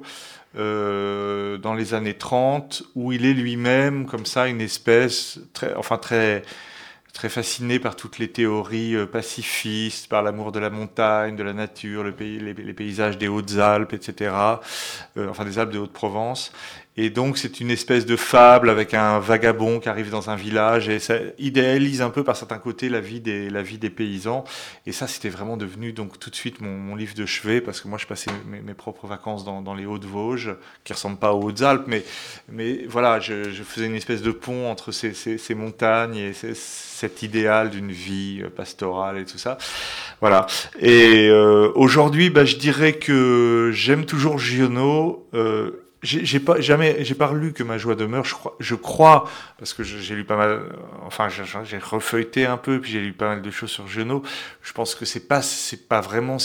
euh, dans les années trente, où il est lui-même, comme ça, une espèce, très, enfin très, très fasciné par toutes les théories euh, pacifistes, par l'amour de la montagne, de la nature, le pays, les, les paysages des Hautes-Alpes, et cetera. Euh, enfin, des Alpes de Haute-Provence. Et donc, c'est une espèce de fable avec un vagabond qui arrive dans un village et ça idéalise un peu par certains côtés la vie des, la vie des paysans. Et ça, c'était vraiment devenu donc tout de suite mon, mon livre de chevet parce que moi, je passais mes, mes propres vacances dans, dans les Hauts-de-Vosges, qui ressemblent pas aux Hautes-Alpes, mais, mais voilà, je, je faisais une espèce de pont entre ces, ces, ces montagnes et ces, cet idéal d'une vie pastorale et tout ça. Voilà. Et euh, aujourd'hui, bah, je dirais que j'aime toujours Giono. Euh, J'ai, j'ai pas jamais, j'ai pas relu Que ma joie demeure. Je crois, je crois parce que j'ai lu pas mal. Enfin, j'ai, j'ai refeuilleté un peu, puis j'ai lu pas mal de choses sur Giono. Je pense que c'est pas, c'est pas vraiment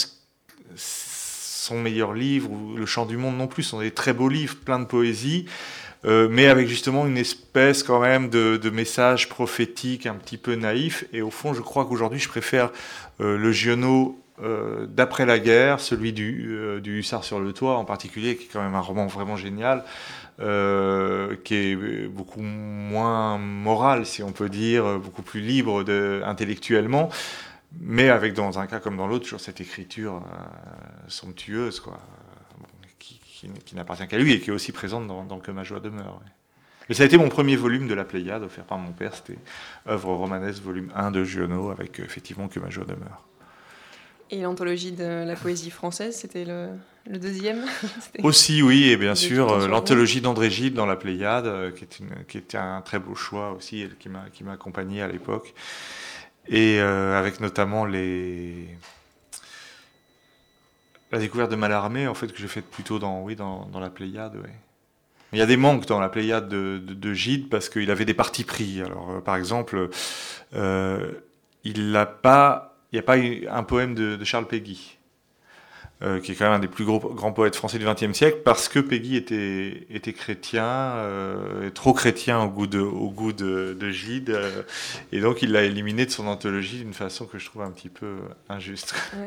son meilleur livre ou Le Chant du Monde non plus. Ce sont des très beaux livres, plein de poésie, euh, mais avec justement une espèce quand même de, de message prophétique un petit peu naïf. Et au fond, je crois qu'aujourd'hui, je préfère euh, le Giono Euh, d'après la guerre, celui du, euh, du Hussard sur le toit en particulier, qui est quand même un roman vraiment génial, euh, qui est beaucoup moins moral, si on peut dire, beaucoup plus libre de, intellectuellement, mais avec, dans un cas comme dans l'autre, toujours cette écriture euh, somptueuse, quoi, bon, qui, qui, qui n'appartient qu'à lui et qui est aussi présente dans, dans Que ma joie demeure. Ouais. Et ça a été mon premier volume de la Pléiade, offert par mon père, c'était œuvre romanesque, volume un de Giono, avec effectivement Que ma joie demeure. Et l'anthologie de la poésie française, c'était le, le deuxième. Aussi, oui, et bien sûr, euh, l'anthologie d'André Gide dans la Pléiade, euh, qui, est une, qui était un très beau choix aussi, qui m'a, qui m'a accompagné à l'époque. Et euh, avec notamment les... la découverte de Mallarmé, en fait, que j'ai faite plutôt dans, oui, dans, dans la Pléiade, oui. Il y a des manques dans la Pléiade de, de, de Gide parce qu'il avait des partis pris. Alors, euh, par exemple, euh, il n'a pas... Il n'y a pas un poème de, de Charles Péguy, euh, qui est quand même un des plus gros, grands poètes français du vingtième siècle, parce que Péguy était, était chrétien, euh, trop chrétien au goût de, au goût de, de Gide, euh, et donc il l'a éliminé de son anthologie d'une façon que je trouve un petit peu injuste. Oui,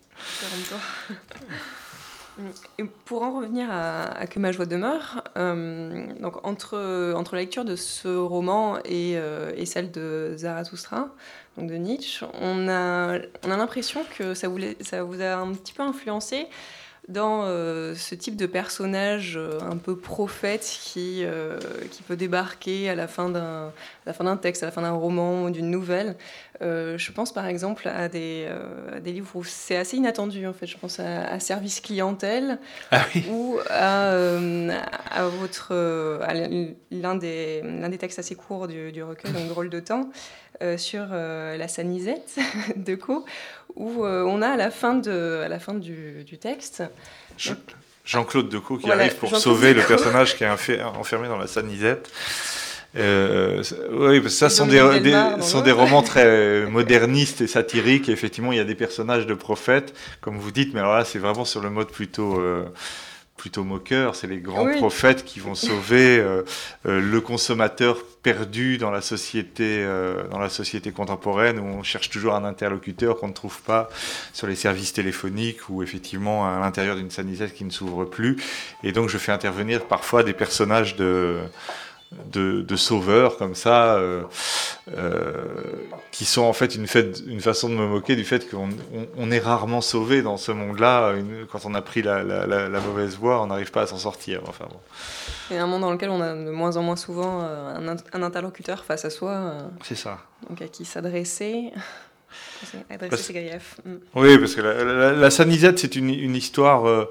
et pour en revenir à, à Que ma joie demeure, euh, donc entre, entre la lecture de ce roman et, euh, et celle de Zarathustra, donc de Nietzsche, on a, on a l'impression que ça, voulait, ça vous a un petit peu influencé dans euh, ce type de personnage euh, un peu prophète qui, euh, qui peut débarquer à la fin d'un, à la fin d'un texte, à la fin d'un roman ou d'une nouvelle. Euh, je pense par exemple à des, euh, à des livres où c'est assez inattendu en fait. Je pense à, à Service clientèle ah oui. ou à, euh, à, votre, à l'un, des, l'un des textes assez courts du, du recueil, donc Drôle de temps, euh, sur euh, la Sanisette de Co, où euh, on a à la fin, de, à la fin du, du texte... Je, Jean-Claude Decaux qui voilà, arrive pour Jean-Claude sauver Decaux. Le personnage qui est enfer, enfermé dans la Sanisette. Euh, oui, parce que ça sont des, des, sont des romans très modernistes et satiriques. Et effectivement, il y a des personnages de prophètes, comme vous dites, mais alors là, c'est vraiment sur le mode plutôt... Euh, plutôt moqueur, c'est les grands oui. prophètes qui vont sauver euh, euh, le consommateur perdu dans la société, euh, dans la société contemporaine où on cherche toujours un interlocuteur qu'on ne trouve pas sur les services téléphoniques ou effectivement à l'intérieur d'une Sanisette qui ne s'ouvre plus. Et donc je fais intervenir parfois des personnages de De, de sauveurs comme ça, euh, euh, qui sont en fait une, fait une façon de me moquer du fait qu'on on, on est rarement sauvé dans ce monde-là. Une, quand on a pris la, la, la, la mauvaise voie, on n'arrive pas à s'en sortir. Enfin, bon. C'est un monde dans lequel on a de moins en moins souvent euh, un, un interlocuteur face à soi. Euh, C'est ça. Donc à qui s'adresser. Adresser parce, ses griefs. Mm. Oui, parce que la, la, la Sanisette, c'est une, une histoire... Euh,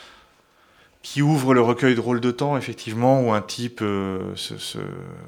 qui ouvre le recueil Drôle de temps, effectivement, où un type euh, se, se,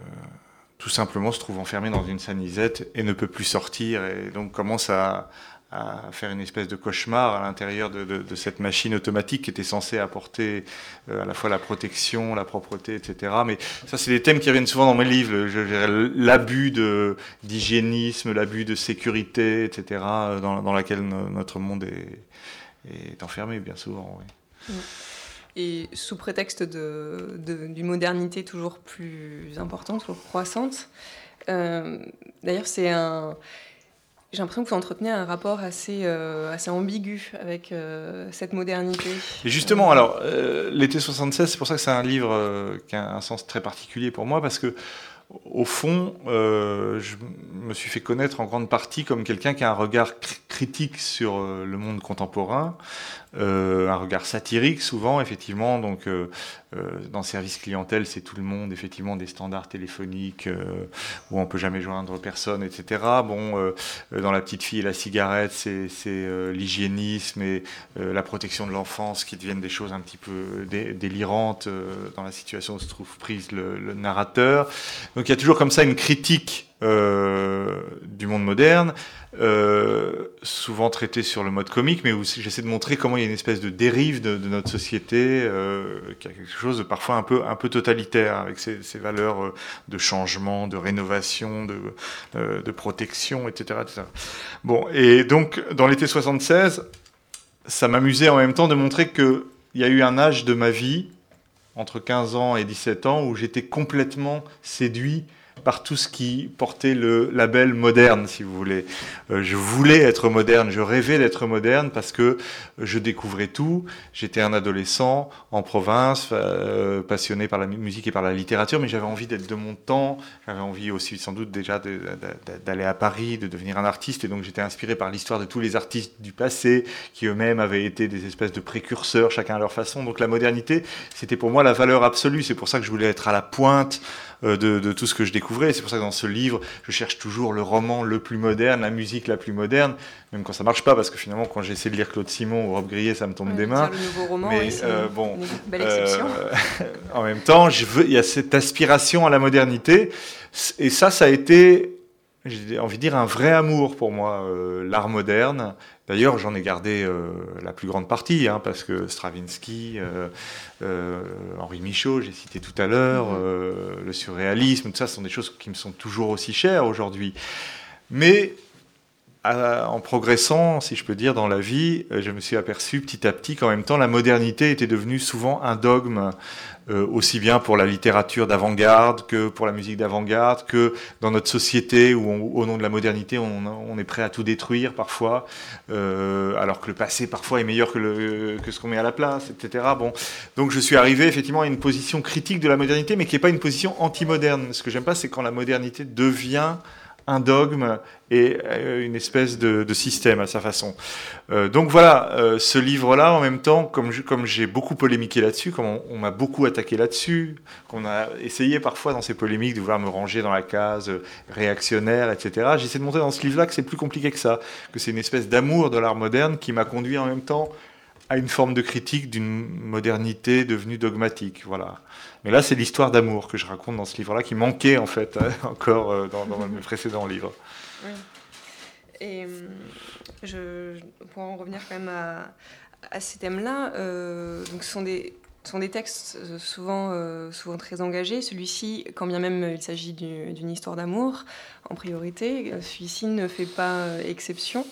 tout simplement se trouve enfermé dans une Sanisette et ne peut plus sortir, et donc commence à, à faire une espèce de cauchemar à l'intérieur de, de, de cette machine automatique qui était censée apporter euh, à la fois la protection, la propreté, et cetera. Mais ça, c'est des thèmes qui reviennent souvent dans mes livres, je dirais, l'abus de, d'hygiénisme, l'abus de sécurité, et cetera, dans, dans laquelle no, notre monde est, est enfermé, bien souvent, oui. Mm. Et sous prétexte de, de, d'une modernité toujours plus importante, toujours croissante. Euh, d'ailleurs, c'est un... j'ai l'impression que vous entretenez un rapport assez, euh, assez ambigu avec euh, cette modernité. Et justement, euh... alors, euh, l'été soixante-seize, c'est pour ça que c'est un livre euh, qui a un sens très particulier pour moi, parce que au fond, euh, je me suis fait connaître en grande partie comme quelqu'un qui a un regard cr- critique sur euh, le monde contemporain, euh, un regard satirique souvent, effectivement. Donc, euh, euh, dans Service clientèle, c'est tout le monde, effectivement, des standards téléphoniques euh, où on peut jamais joindre personne, et cetera. Bon, euh, dans La petite fille et la cigarette, c'est, c'est euh, l'hygiénisme et euh, la protection de l'enfance qui deviennent des choses un petit peu dé- délirantes euh, dans la situation où se trouve prise le, le narrateur. Donc il y a toujours comme ça une critique euh, du monde moderne, euh, souvent traitée sur le mode comique, mais où j'essaie de montrer comment il y a une espèce de dérive de, de notre société, euh, qui a quelque chose de parfois un peu, un peu totalitaire, avec ces, ces valeurs de changement, de rénovation, de, euh, de protection, et cetera, et cetera. Bon, et donc dans l'été soixante-seize, ça m'amusait en même temps de montrer qu'il y a eu un âge de ma vie, entre quinze ans et dix-sept ans, où j'étais complètement séduit par tout ce qui portait le label moderne, si vous voulez. Euh, je voulais être moderne, je rêvais d'être moderne parce que je découvrais tout. J'étais un adolescent en province, euh, passionné par la musique et par la littérature, mais j'avais envie d'être de mon temps. J'avais envie aussi, sans doute, déjà de, de, d'aller à Paris, de devenir un artiste. Et donc, j'étais inspiré par l'histoire de tous les artistes du passé, qui eux-mêmes avaient été des espèces de précurseurs, chacun à leur façon. Donc, la modernité, c'était pour moi la valeur absolue. C'est pour ça que je voulais être à la pointe de, de tout ce que je découvrais. découvrais. C'est pour ça que dans ce livre, je cherche toujours le roman le plus moderne, la musique la plus moderne, même quand ça marche pas, parce que finalement, quand j'essaie de lire Claude Simon ou Rob Grillet, ça me tombe oui, des mains. Le nouveau roman, mais oui, c'est euh, bon, une belle exception. Euh, en même temps, je veux, il y a cette aspiration à la modernité, et ça, ça a été, j'ai envie de dire, un vrai amour pour moi, euh, l'art moderne. D'ailleurs, j'en ai gardé euh, la plus grande partie, hein, parce que Stravinsky, euh, euh, Henri Michaud, j'ai cité tout à l'heure, mmh. euh, le surréalisme, tout ça, ce sont des choses qui me sont toujours aussi chères aujourd'hui. Mais à, en progressant, si je peux dire, dans la vie, je me suis aperçu petit à petit qu'en même temps, la modernité était devenue souvent un dogme, euh, aussi bien pour la littérature d'avant-garde que pour la musique d'avant-garde, que dans notre société où, on, au nom de la modernité, on, on est prêt à tout détruire parfois, euh, alors que le passé parfois est meilleur que, le, que ce qu'on met à la place, et cetera. Bon, donc je suis arrivé effectivement à une position critique de la modernité, mais qui n'est pas une position anti-moderne. Ce que j'aime pas, c'est quand la modernité devient un dogme et une espèce de, de système à sa façon. Euh, donc voilà, euh, ce livre-là, en même temps, comme, je, comme j'ai beaucoup polémiqué là-dessus, comme on, on m'a beaucoup attaqué là-dessus, qu'on a essayé parfois dans ces polémiques de vouloir me ranger dans la case réactionnaire, et cetera, j'essaie de montrer dans ce livre-là que c'est plus compliqué que ça, que c'est une espèce d'amour de l'art moderne qui m'a conduit en même temps à une forme de critique d'une modernité devenue dogmatique, voilà. Mais là, c'est l'histoire d'amour que je raconte dans ce livre-là, qui manquait en fait encore euh, dans, dans mes précédents livres. Oui. Et je, pour en revenir quand même à, à ces thèmes-là, euh, donc ce sont des, ce sont des textes souvent, euh, souvent très engagés. Celui-ci, quand bien même il s'agit du, d'une histoire d'amour, en priorité, celui-ci ne fait pas exception.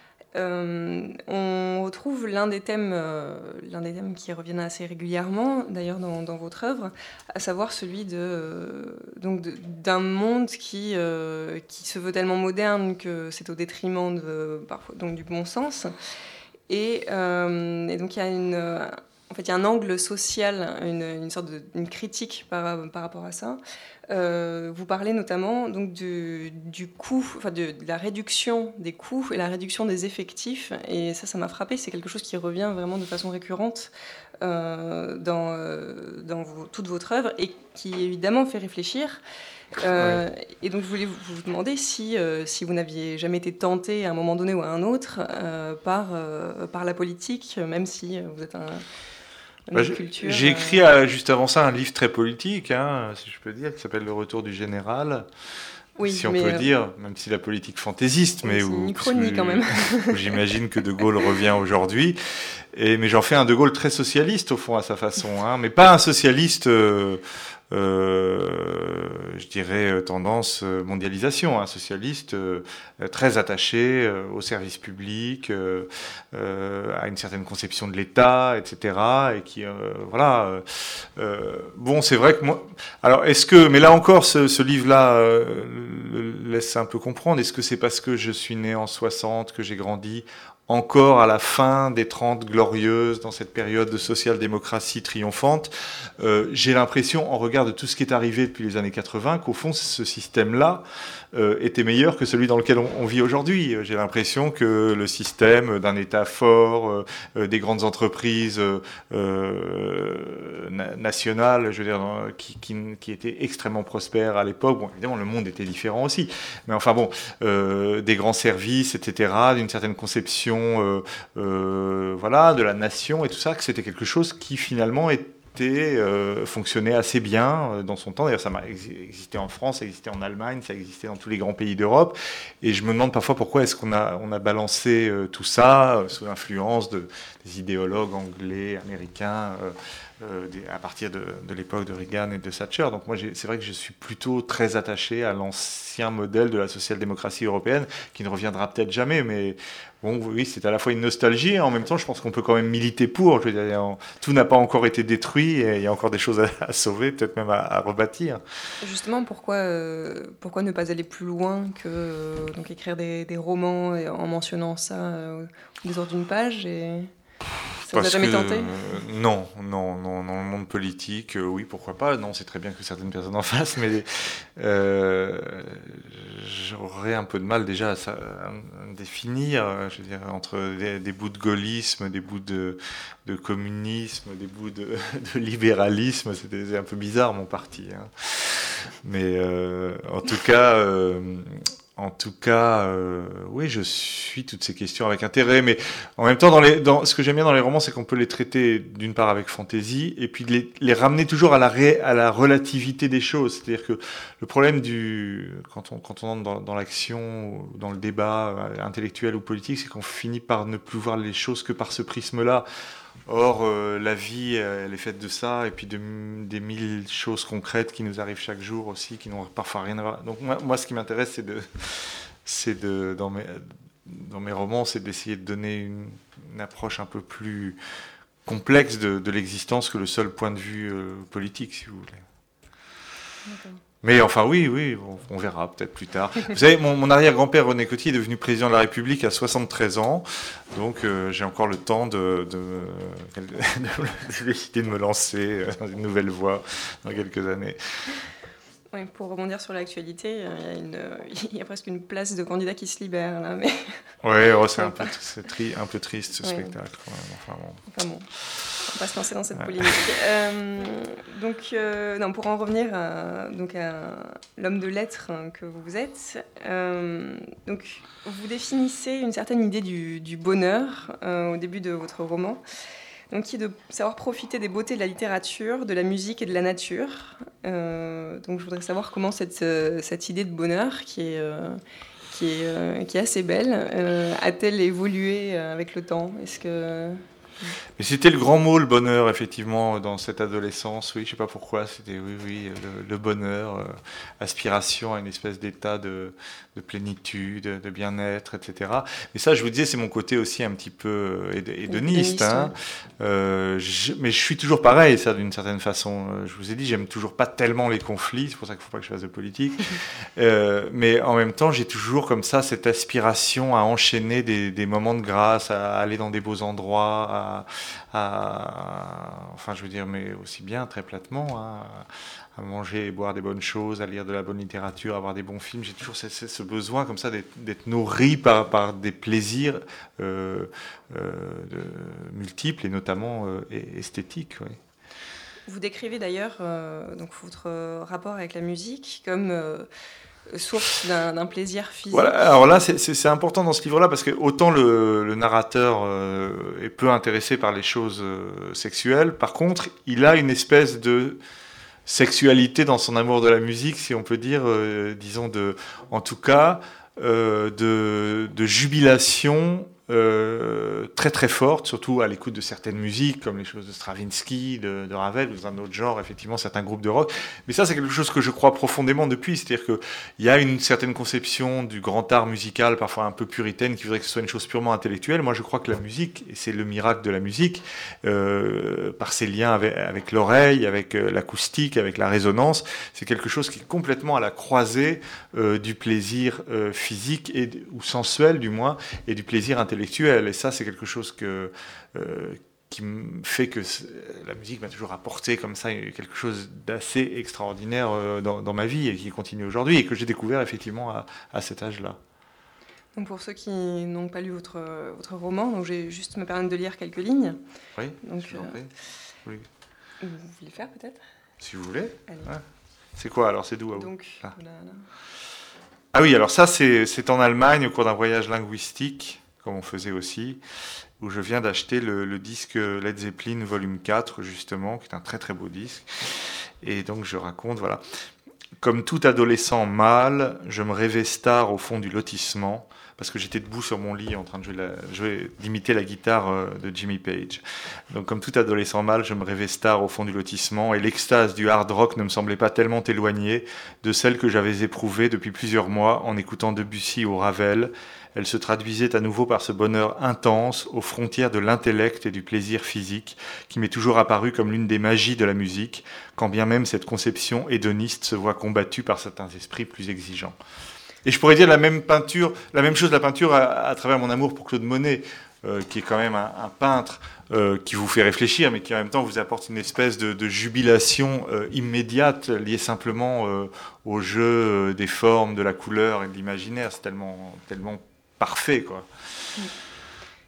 Euh, on retrouve l'un des thèmes, euh, l'un des thèmes qui reviennent assez régulièrement, d'ailleurs dans, dans votre œuvre, à savoir celui de, euh, donc de, d'un monde qui, euh, qui se veut tellement moderne que c'est au détriment de, parfois, donc du bon sens. Et, euh, et donc il y a une, en fait, il y a un angle social, une, une sorte de une critique par, par rapport à ça. Euh, vous parlez notamment donc du, du coût, enfin de, de la réduction des coûts et la réduction des effectifs. Et ça, ça m'a frappé. C'est quelque chose qui revient vraiment de façon récurrente euh, dans, euh, dans vos, toute votre œuvre et qui évidemment fait réfléchir. Euh, ouais. Et donc je voulais vous, vous demander si, euh, si vous n'aviez jamais été tenté à un moment donné ou à un autre euh, par, euh, par la politique, même si vous êtes un... Bah, j'ai écrit euh... juste avant ça un livre très politique, hein, si je peux dire, qui s'appelle Le Retour du Général. Oui, si on peut euh... dire, même si la politique fantaisiste, oui, mais où, une chronique quand même. où j'imagine que De Gaulle revient aujourd'hui. Et, mais j'en fais un De Gaulle très socialiste, au fond, à sa façon, hein, mais pas un socialiste... Euh, Euh, je dirais tendance mondialisation, un hein, socialiste euh, très attaché euh, au service public, euh, euh, à une certaine conception de l'État, et cetera. Et qui, euh, voilà. Euh, bon, c'est vrai que moi. Alors, est-ce que, mais là encore, ce, ce livre-là euh, le laisse un peu comprendre. Est-ce que c'est parce que je suis né en soixante, que j'ai grandi encore à la fin des trente glorieuses, dans cette période de social-démocratie triomphante, euh, j'ai l'impression, en regard de tout ce qui est arrivé depuis les années quatre-vingts, qu'au fond, ce système-là euh, était meilleur que celui dans lequel on, on vit aujourd'hui. J'ai l'impression que le système d'un État fort, euh, des grandes entreprises euh, na- nationales, je veux dire, qui, qui, qui étaient extrêmement prospères à l'époque, bon, évidemment, le monde était différent aussi, mais enfin bon, euh, des grands services, et cetera, d'une certaine conception Euh, euh, voilà, de la nation et tout ça, que c'était quelque chose qui finalement était, euh, fonctionnait assez bien euh, dans son temps. D'ailleurs, ça m'a existé en France, ça existait en Allemagne, ça existait dans tous les grands pays d'Europe. Et je me demande parfois pourquoi est-ce qu'on a, on a balancé euh, tout ça euh, sous l'influence de, des idéologues anglais, américains, euh, Euh, des, à partir de, de l'époque de Reagan et de Thatcher. Donc moi, j'ai, c'est vrai que je suis plutôt très attaché à l'ancien modèle de la social-démocratie européenne, qui ne reviendra peut-être jamais, mais bon, oui, c'est à la fois une nostalgie, et en même temps, je pense qu'on peut quand même militer pour. Je veux dire, en, tout n'a pas encore été détruit, et il y a encore des choses à, à sauver, peut-être même à, à rebâtir. Justement, pourquoi, euh, pourquoi ne pas aller plus loin que euh, donc écrire des, des romans en mentionnant ça euh, au détour d'une page et... Ça vous a jamais tenté ? euh, Non, non, non, dans le monde politique, euh, oui, pourquoi pas. Non, c'est très bien que certaines personnes en fassent, mais euh, j'aurais un peu de mal déjà à, à, à définir, je veux dire, entre des, des bouts de gaullisme, des bouts de, de communisme, des bouts de, de libéralisme. C'était un peu bizarre, mon parti. Hein. Mais euh, en tout cas, euh, en tout cas, euh, oui, je suis toutes ces questions avec intérêt. Mais en même temps, dans les, dans, ce que j'aime bien dans les romans, c'est qu'on peut les traiter d'une part avec fantaisie, et puis les, les ramener toujours à la, ré, à la relativité des choses. C'est-à-dire que le problème du, quand on, quand on entre dans, dans l'action, dans le débat intellectuel ou politique, c'est qu'on finit par ne plus voir les choses que par ce prisme-là. Or, euh, la vie, elle est faite de ça, et puis de, des mille choses concrètes qui nous arrivent chaque jour aussi, qui n'ont parfois rien à voir. Donc moi, moi ce qui m'intéresse, c'est de, c'est de, dans mes, dans mes romans, c'est d'essayer de donner une, une approche un peu plus complexe de, de l'existence que le seul point de vue euh, politique, si vous voulez. D'accord. Mais enfin, oui, oui, on, on verra peut-être plus tard. Vous savez, mon, mon arrière-grand-père René Coty est devenu président de la République à soixante-treize ans, donc euh, j'ai encore le temps de, de, de, de décider de me lancer dans une nouvelle voie dans quelques années. Oui, pour rebondir sur l'actualité, il y a, une, il y a presque une place de candidat qui se libère là, mais... Oui, oh, c'est un peu, c'est tri, un peu triste ce ouais. spectacle. Quand même. Enfin, bon. Enfin bon. On va pas se lancer dans cette ouais. polémique. Euh, donc, euh, non, pour en revenir à, donc à l'homme de lettres que vous êtes, euh, donc, vous définissez une certaine idée du, du bonheur euh, au début de votre roman, donc, qui est de savoir profiter des beautés de la littérature, de la musique et de la nature. Euh, donc je voudrais savoir comment cette, cette idée de bonheur, qui est, euh, qui est, euh, qui est assez belle, euh, a-t-elle évolué avec le temps ? Est-ce que... Mais c'était le grand mot, le bonheur, effectivement, dans cette adolescence. Oui, je ne sais pas pourquoi, c'était oui, oui, le, le bonheur, euh, aspiration à une espèce d'état de, de plénitude, de bien-être, et cetera. Mais ça, je vous disais, c'est mon côté aussi un petit peu hédoniste. Hein. Euh, je, mais je suis toujours pareil, ça, d'une certaine façon. Je vous ai dit, j'aime toujours pas tellement les conflits, c'est pour ça qu'il ne faut pas que je fasse de politique. euh, mais en même temps, j'ai toujours comme ça cette aspiration à enchaîner des, des moments de grâce, à aller dans des beaux endroits, à À, à, enfin je veux dire, mais aussi bien très platement, hein, à manger et boire des bonnes choses, à lire de la bonne littérature, à voir des bons films. J'ai toujours ce, ce besoin comme ça d'être, d'être nourri par, par des plaisirs euh, euh, de, multiples et notamment euh, esthétiques. Oui. Vous décrivez d'ailleurs euh, donc votre rapport avec la musique comme euh, source d'un, d'un plaisir physique. Voilà, alors là, c'est, c'est, c'est important dans ce livre-là, parce que autant le, le narrateur euh, est peu intéressé par les choses euh, sexuelles, par contre, il a une espèce de sexualité dans son amour de la musique, si on peut dire, euh, disons, de, en tout cas, euh, de, de jubilation euh, très très forte, surtout à l'écoute de certaines musiques, comme les choses de Stravinsky, de, de Ravel, ou d'un autre genre, effectivement, certains groupes de rock. Mais ça, c'est quelque chose que je crois profondément depuis, c'est-à-dire qu'il y a une certaine conception du grand art musical, parfois un peu puritaine, qui voudrait que ce soit une chose purement intellectuelle. Moi, je crois que la musique, et c'est le miracle de la musique, euh, par ses liens avec, avec l'oreille, avec euh, l'acoustique, avec la résonance, c'est quelque chose qui est complètement à la croisée euh, du plaisir euh, physique, et, ou sensuel du moins, et du plaisir intellectuel. Et ça, c'est quelque chose que, euh, qui me fait que la musique m'a toujours apporté comme ça quelque chose d'assez extraordinaire euh, dans, dans ma vie et qui continue aujourd'hui et que j'ai découvert effectivement à, à cet âge-là. Donc pour ceux qui n'ont pas lu votre, votre roman, donc je vais juste me permettre de lire quelques lignes. Oui, donc, je vous en prie. Oui. Vous voulez faire peut-être ? Si vous voulez. Allez. Ouais. C'est quoi alors ? C'est d'où à où ? Donc, ah. Là, là. ah oui, alors ça c'est, c'est en Allemagne au cours d'un voyage linguistique, comme on faisait aussi, où je viens d'acheter le, le disque Led Zeppelin volume quatre, justement, qui est un très très beau disque. Et donc je raconte, voilà. Comme tout adolescent mâle, je me rêvais star au fond du lotissement, parce que j'étais debout sur mon lit en train de jouer, la, jouer d'imiter la guitare de Jimmy Page. Donc comme tout adolescent mâle, je me rêvais star au fond du lotissement, et l'extase du hard rock ne me semblait pas tellement éloignée de celle que j'avais éprouvée depuis plusieurs mois en écoutant Debussy ou Ravel. Elle se traduisait à nouveau par ce bonheur intense, aux frontières de l'intellect et du plaisir physique, qui m'est toujours apparu comme l'une des magies de la musique, quand bien même cette conception hédoniste se voit combattue par certains esprits plus exigeants. Et je pourrais dire la même peinture, la même chose de la peinture à, à travers mon amour pour Claude Monet, euh, qui est quand même un, un peintre euh, qui vous fait réfléchir, mais qui en même temps vous apporte une espèce de, de jubilation euh, immédiate, liée simplement euh, au jeu euh, des formes, de la couleur et de l'imaginaire. C'est tellement, tellement parfait, quoi.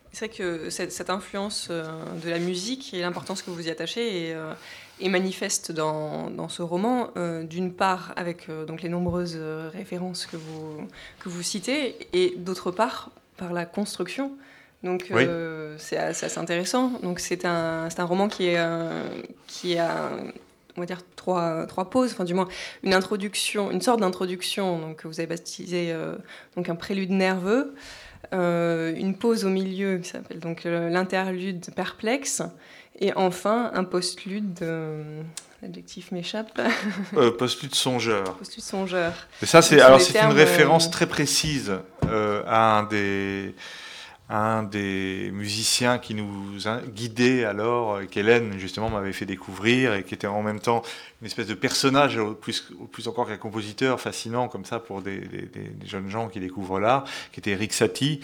C'est vrai que cette, cette influence euh, de la musique et l'importance que vous y attachez est, euh, est manifeste dans, dans ce roman, euh, d'une part avec euh, donc les nombreuses euh, références que vous, que vous citez, et d'autre part par la construction. Donc Oui. euh, c'est assez, assez intéressant. Donc c'est un, c'est un roman qui, est, euh, qui a, on va dire, trois, trois pauses, enfin du moins une introduction, une sorte d'introduction donc, que vous avez baptisé euh, donc un prélude nerveux. Euh, une pause au milieu qui s'appelle donc euh, l'interlude perplexe, et enfin un postlude, euh, l'adjectif m'échappe. Euh, postlude songeur. Postlude songeur. Et ça, c'est, donc, alors, c'est termes, une référence euh... très précise euh, à un des, un des musiciens qui nous a guidés alors, qu'Hélène justement m'avait fait découvrir et qui était en même temps une espèce de personnage, au plus, au plus encore qu'un compositeur fascinant comme ça pour des, des, des jeunes gens qui découvrent l'art, qui était Erik Satie.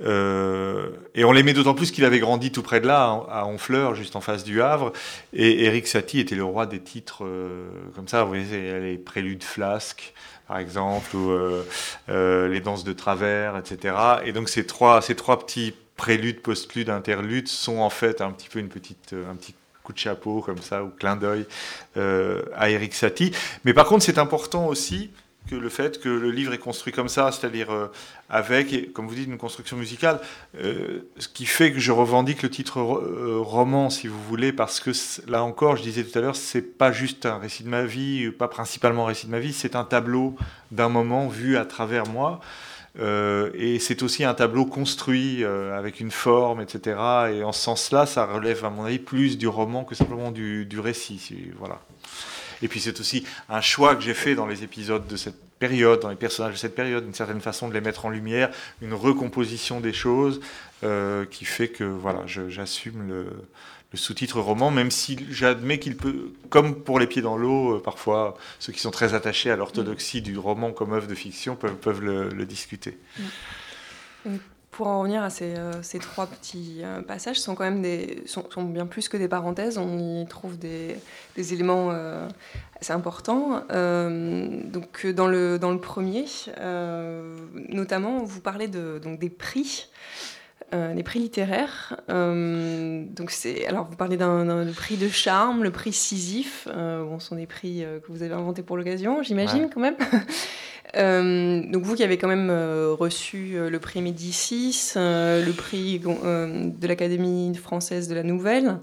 Euh, et on l'aimait d'autant plus qu'il avait grandi tout près de là, à Honfleur, juste en face du Havre. Et Erik Satie était le roi des titres euh, comme ça, vous voyez, les préludes flasques, par exemple, ou euh, euh, les danses de travers, et cetera. Et donc ces trois, ces trois petits préludes, postludes, interludes sont en fait un petit peu une petite, un petit coup de chapeau comme ça, ou clin d'œil euh, à Erik Satie. Mais par contre, c'est important aussi que le fait que le livre est construit comme ça, c'est-à-dire euh, avec, comme vous dites, une construction musicale, euh, ce qui fait que je revendique le titre euh, roman, si vous voulez, parce que là encore, je disais tout à l'heure, c'est pas juste un récit de ma vie, pas principalement un récit de ma vie, c'est un tableau d'un moment vu à travers moi. Euh, et c'est aussi un tableau construit euh, avec une forme, et cetera. Et en ce sens-là, ça relève, à mon avis, plus du roman que simplement du, du récit. Voilà. Et puis c'est aussi un choix que j'ai fait dans les épisodes de cette période, dans les personnages de cette période, d'une certaine façon de les mettre en lumière, une recomposition des choses euh, qui fait que voilà, je, j'assume le, le sous-titre roman, même si j'admets qu'il peut, comme pour Les Pieds dans l'eau, euh, parfois ceux qui sont très attachés à l'orthodoxie du roman comme œuvre de fiction peuvent, peuvent le, le discuter. Mmh. Pour en revenir à ces, euh, ces trois petits euh, passages, sont quand même des, sont, sont bien plus que des parenthèses. On y trouve des, des éléments euh, assez importants. Euh, donc dans le, dans le premier, euh, notamment, vous parlez de, donc des prix. Euh, les prix littéraires. Euh, donc c'est, alors vous parlez d'un, d'un prix de charme, le prix Sisyphe. Euh, bon, ce sont des prix euh, que vous avez inventés pour l'occasion, j'imagine, ouais. Quand même. Euh, donc vous qui avez quand même euh, reçu euh, le prix Médicis, euh, le prix euh, de l'Académie française de la Nouvelle,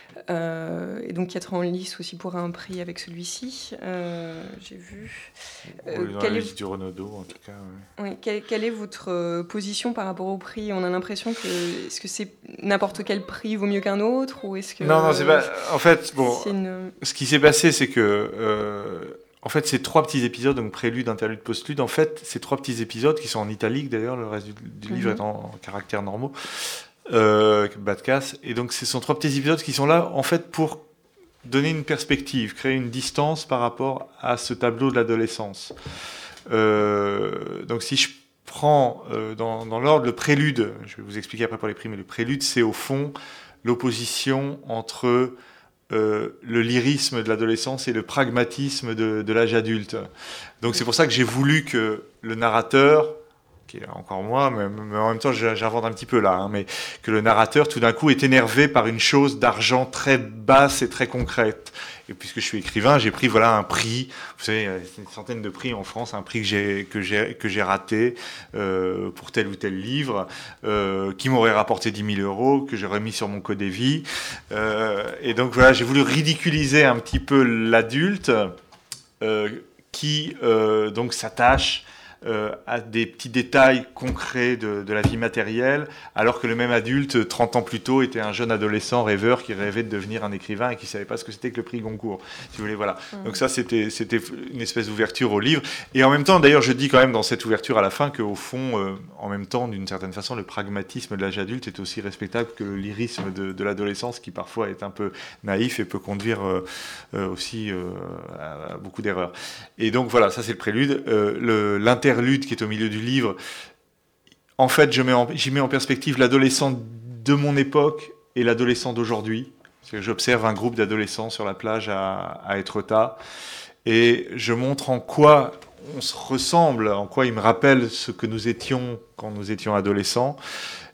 euh, et donc quatre ans en lice aussi pour un prix avec celui-ci, euh, j'ai vu. Euh, oui, dans la liste est... du Renaudot en tout cas. Ouais. Oui, quelle, quelle est votre euh, position par rapport au prix ? On a l'impression que est-ce que c'est n'importe quel prix vaut mieux qu'un autre, ou est-ce que non non c'est pas. En fait bon, une... ce qui s'est passé c'est que euh, en fait, ces trois petits épisodes, donc prélude, interlude, postlude, en fait, ces trois petits épisodes, qui sont en italique d'ailleurs, le reste du, du mm-hmm. livre est en, en caractères normaux, euh, bas de casse, et donc ce sont trois petits épisodes qui sont là, en fait, pour donner une perspective, créer une distance par rapport à ce tableau de l'adolescence. Euh, donc si je prends euh, dans, dans l'ordre le prélude, je vais vous expliquer après pour les prix, mais le prélude, c'est au fond l'opposition entre... Euh, le lyrisme de l'adolescence et le pragmatisme de, de l'âge adulte. Donc c'est pour ça que j'ai voulu que le narrateur, qui est encore moi, mais, mais en même temps j'invente un petit peu là, hein, mais que le narrateur tout d'un coup est énervé par une chose d'argent très basse et très concrète. Et puisque je suis écrivain, j'ai pris voilà un prix. Vous savez, il y a une centaine de prix en France, un prix que j'ai que j'ai que j'ai raté euh, pour tel ou tel livre, euh, qui m'aurait rapporté dix mille euros, que j'ai remis sur mon Codévi. Euh, et donc voilà, j'ai voulu ridiculiser un petit peu l'adulte euh, qui euh, donc s'attache Euh, à des petits détails concrets de, de la vie matérielle, alors que le même adulte, trente ans plus tôt, était un jeune adolescent rêveur qui rêvait de devenir un écrivain et qui ne savait pas ce que c'était que le prix Goncourt. Si vous voulez, voilà. Mmh. Donc ça, c'était, c'était une espèce d'ouverture au livre. Et en même temps, d'ailleurs, je dis quand même dans cette ouverture à la fin qu'au fond, euh, en même temps, d'une certaine façon, le pragmatisme de l'âge adulte est aussi respectable que le lyrisme de, de l'adolescence, qui parfois est un peu naïf et peut conduire euh, euh, aussi euh, à, à beaucoup d'erreurs. Et donc voilà, ça c'est le prélude. Euh, le, l'inter Interlude qui est au milieu du livre, en fait, je mets en, j'y mets en perspective l'adolescent de mon époque et l'adolescent d'aujourd'hui. Parce que j'observe un groupe d'adolescents sur la plage à, à Etretat, et je montre en quoi on se ressemble, en quoi ils me rappellent ce que nous étions quand nous étions adolescents.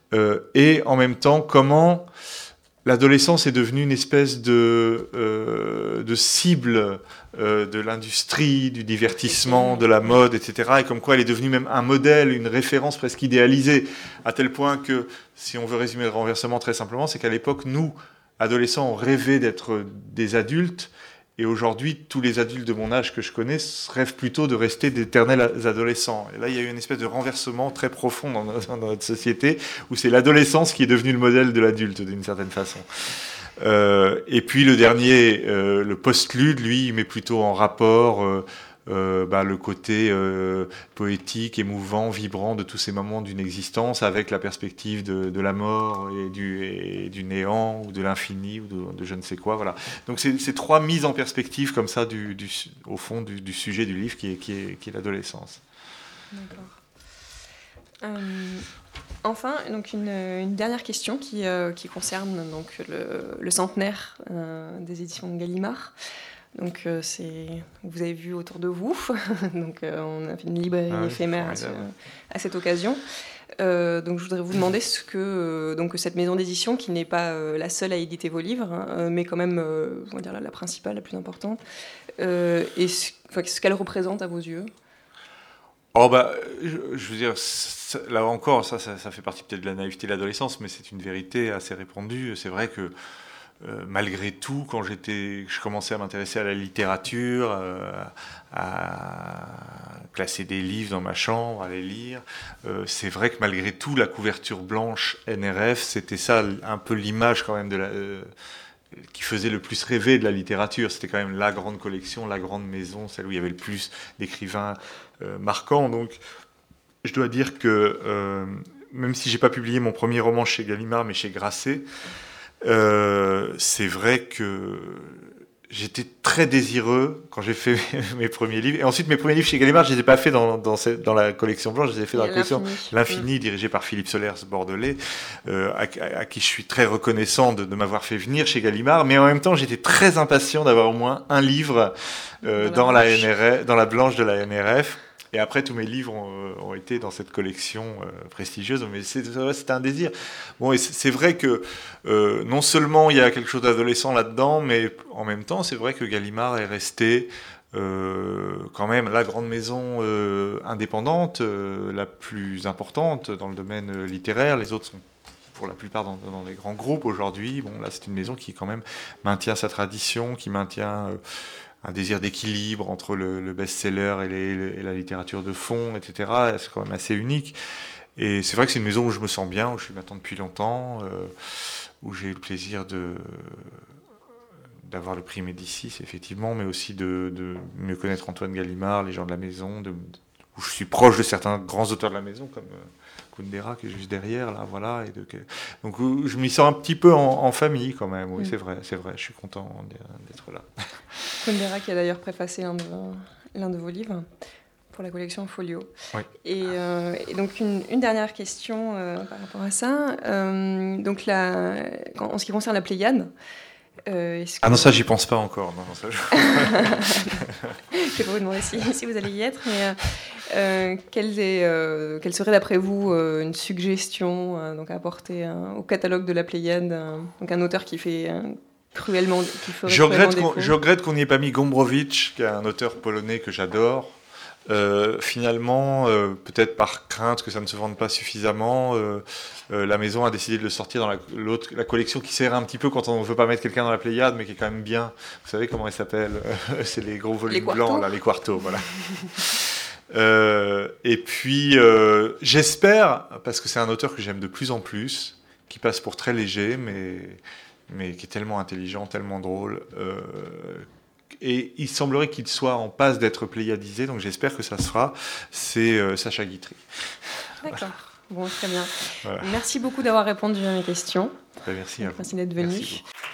euh, et en même temps comment l'adolescence est devenue une espèce de, euh, de cible euh, de l'industrie, du divertissement, de la mode, et cetera. Et comme quoi elle est devenue même un modèle, une référence presque idéalisée, à tel point que, si on veut résumer le renversement très simplement, c'est qu'à l'époque, nous, adolescents, on rêvait d'être des adultes. Et aujourd'hui, tous les adultes de mon âge que je connais rêvent plutôt de rester d'éternels adolescents. Et là, il y a eu une espèce de renversement très profond dans notre, dans notre société, où c'est l'adolescence qui est devenue le modèle de l'adulte, d'une certaine façon. Euh, et puis le dernier, euh, le post-lude, lui, il met plutôt en rapport euh, euh, bah, le côté euh, poétique, émouvant, vibrant de tous ces moments d'une existence, avec la perspective de, de la mort et du, et du néant, ou de l'infini, ou de, de je ne sais quoi. Voilà. Donc c'est ces trois mises en perspective comme ça, du, du, au fond, du, du sujet du livre, qui est, qui est, qui est l'adolescence. D'accord. Euh, enfin, donc une, une dernière question qui, euh, qui concerne donc, le, le centenaire euh, des éditions Gallimard. Donc, euh, c'est, vous avez vu autour de vous, donc, euh, on a fait une librairie ah oui, éphémère à, ce, à cette occasion. Euh, donc, je voudrais vous demander ce que euh, donc, cette maison d'édition, qui n'est pas euh, la seule à éditer vos livres, hein, mais quand même euh, on va dire, la, la principale, la plus importante, euh, et ce, enfin, ce qu'elle représente à vos yeux. Oh bah, je, je veux dire, ça, là encore, ça, ça, ça fait partie peut-être de la naïveté de l'adolescence, mais c'est une vérité assez répandue. C'est vrai que Euh, malgré tout, quand j'étais, je commençais à m'intéresser à la littérature, euh, à placer des livres dans ma chambre, à les lire, euh, c'est vrai que malgré tout, la couverture blanche N R F, c'était ça un peu l'image quand même de la, euh, qui faisait le plus rêver de la littérature. C'était quand même la grande collection, la grande maison, celle où il y avait le plus d'écrivains euh, marquants. Donc, je dois dire que euh, même si j'ai pas publié mon premier roman chez Gallimard, mais chez Grasset, Euh, c'est vrai que j'étais très désireux quand j'ai fait mes premiers livres. Et ensuite, mes premiers livres chez Gallimard, je ne les ai pas faits dans, dans, cette, dans la collection blanche, je les ai faits dans la collection L'Infini, mmh. dirigée par Philippe Solers Bordelais, euh, à, à, à qui je suis très reconnaissant de, de m'avoir fait venir chez Gallimard. Mais en même temps, j'étais très impatient d'avoir au moins un livre euh, dans, dans, la N R F, dans la blanche de la N R F. Et après, tous mes livres ont, ont été dans cette collection euh, prestigieuse, mais c'est, c'était un désir. Bon, et c'est, c'est vrai que euh, non seulement il y a quelque chose d'adolescent là-dedans, mais en même temps, c'est vrai que Gallimard est resté euh, quand même la grande maison euh, indépendante, euh, la plus importante dans le domaine littéraire. Les autres sont pour la plupart dans, dans les grands groupes aujourd'hui. Bon, là, c'est une maison qui quand même maintient sa tradition, qui maintient... Euh, un désir d'équilibre entre le, le best-seller et, les, et la littérature de fond, et cetera. C'est quand même assez unique. Et c'est vrai que c'est une maison où je me sens bien, où je suis maintenant depuis longtemps, euh, où j'ai eu le plaisir de, d'avoir le prix Médicis, effectivement, mais aussi de, de mieux connaître Antoine Gallimard, les gens de la maison, de, où je suis proche de certains grands auteurs de la maison, comme Kundera, qui est juste derrière, là, voilà. Et de, donc, je m'y sens un petit peu en, en famille, quand même. Oui, mmh. c'est vrai, c'est vrai, je suis content d'être là. Kundera, qui a d'ailleurs préfacé l'un de, l'un de vos livres pour la collection Folio. Oui. Et, euh, et donc, une, une dernière question euh, par rapport à ça. Euh, donc, la, quand, en ce qui concerne la Pléiade, Euh, que... Ah non, ça, j'y pense pas encore. Non, non, ça, je... je vais pas vous demander si, si vous allez y être, mais euh, quelle, est, euh, quelle serait d'après vous euh, une suggestion euh, donc à apporter euh, au catalogue de la Pléiade, euh, donc un auteur qui fait euh, cruellement, qui ferait je regrette cruellement qu'on, je regrette qu'on n'y ait pas mis Gombrowicz, qui est un auteur polonais que j'adore. Euh, finalement, euh, peut-être par crainte que ça ne se vende pas suffisamment, euh, euh, la maison a décidé de le sortir dans la, l'autre, la collection qui sert un petit peu quand on ne veut pas mettre quelqu'un dans la Pléiade, mais qui est quand même bien. Vous savez comment elle s'appelle ? C'est les gros volumes les blancs, là, les quartos, voilà. euh, et puis, euh, j'espère, parce que c'est un auteur que j'aime de plus en plus, qui passe pour très léger, mais, mais qui est tellement intelligent, tellement drôle, euh, et il semblerait qu'il soit en passe d'être pléiadisé, donc j'espère que ça se fera. C'est euh, Sacha Guitry. D'accord, voilà. Bon, très bien. Voilà. Merci beaucoup d'avoir répondu à mes questions. Ben, merci à vous. Merci d'être venu. Merci beaucoup.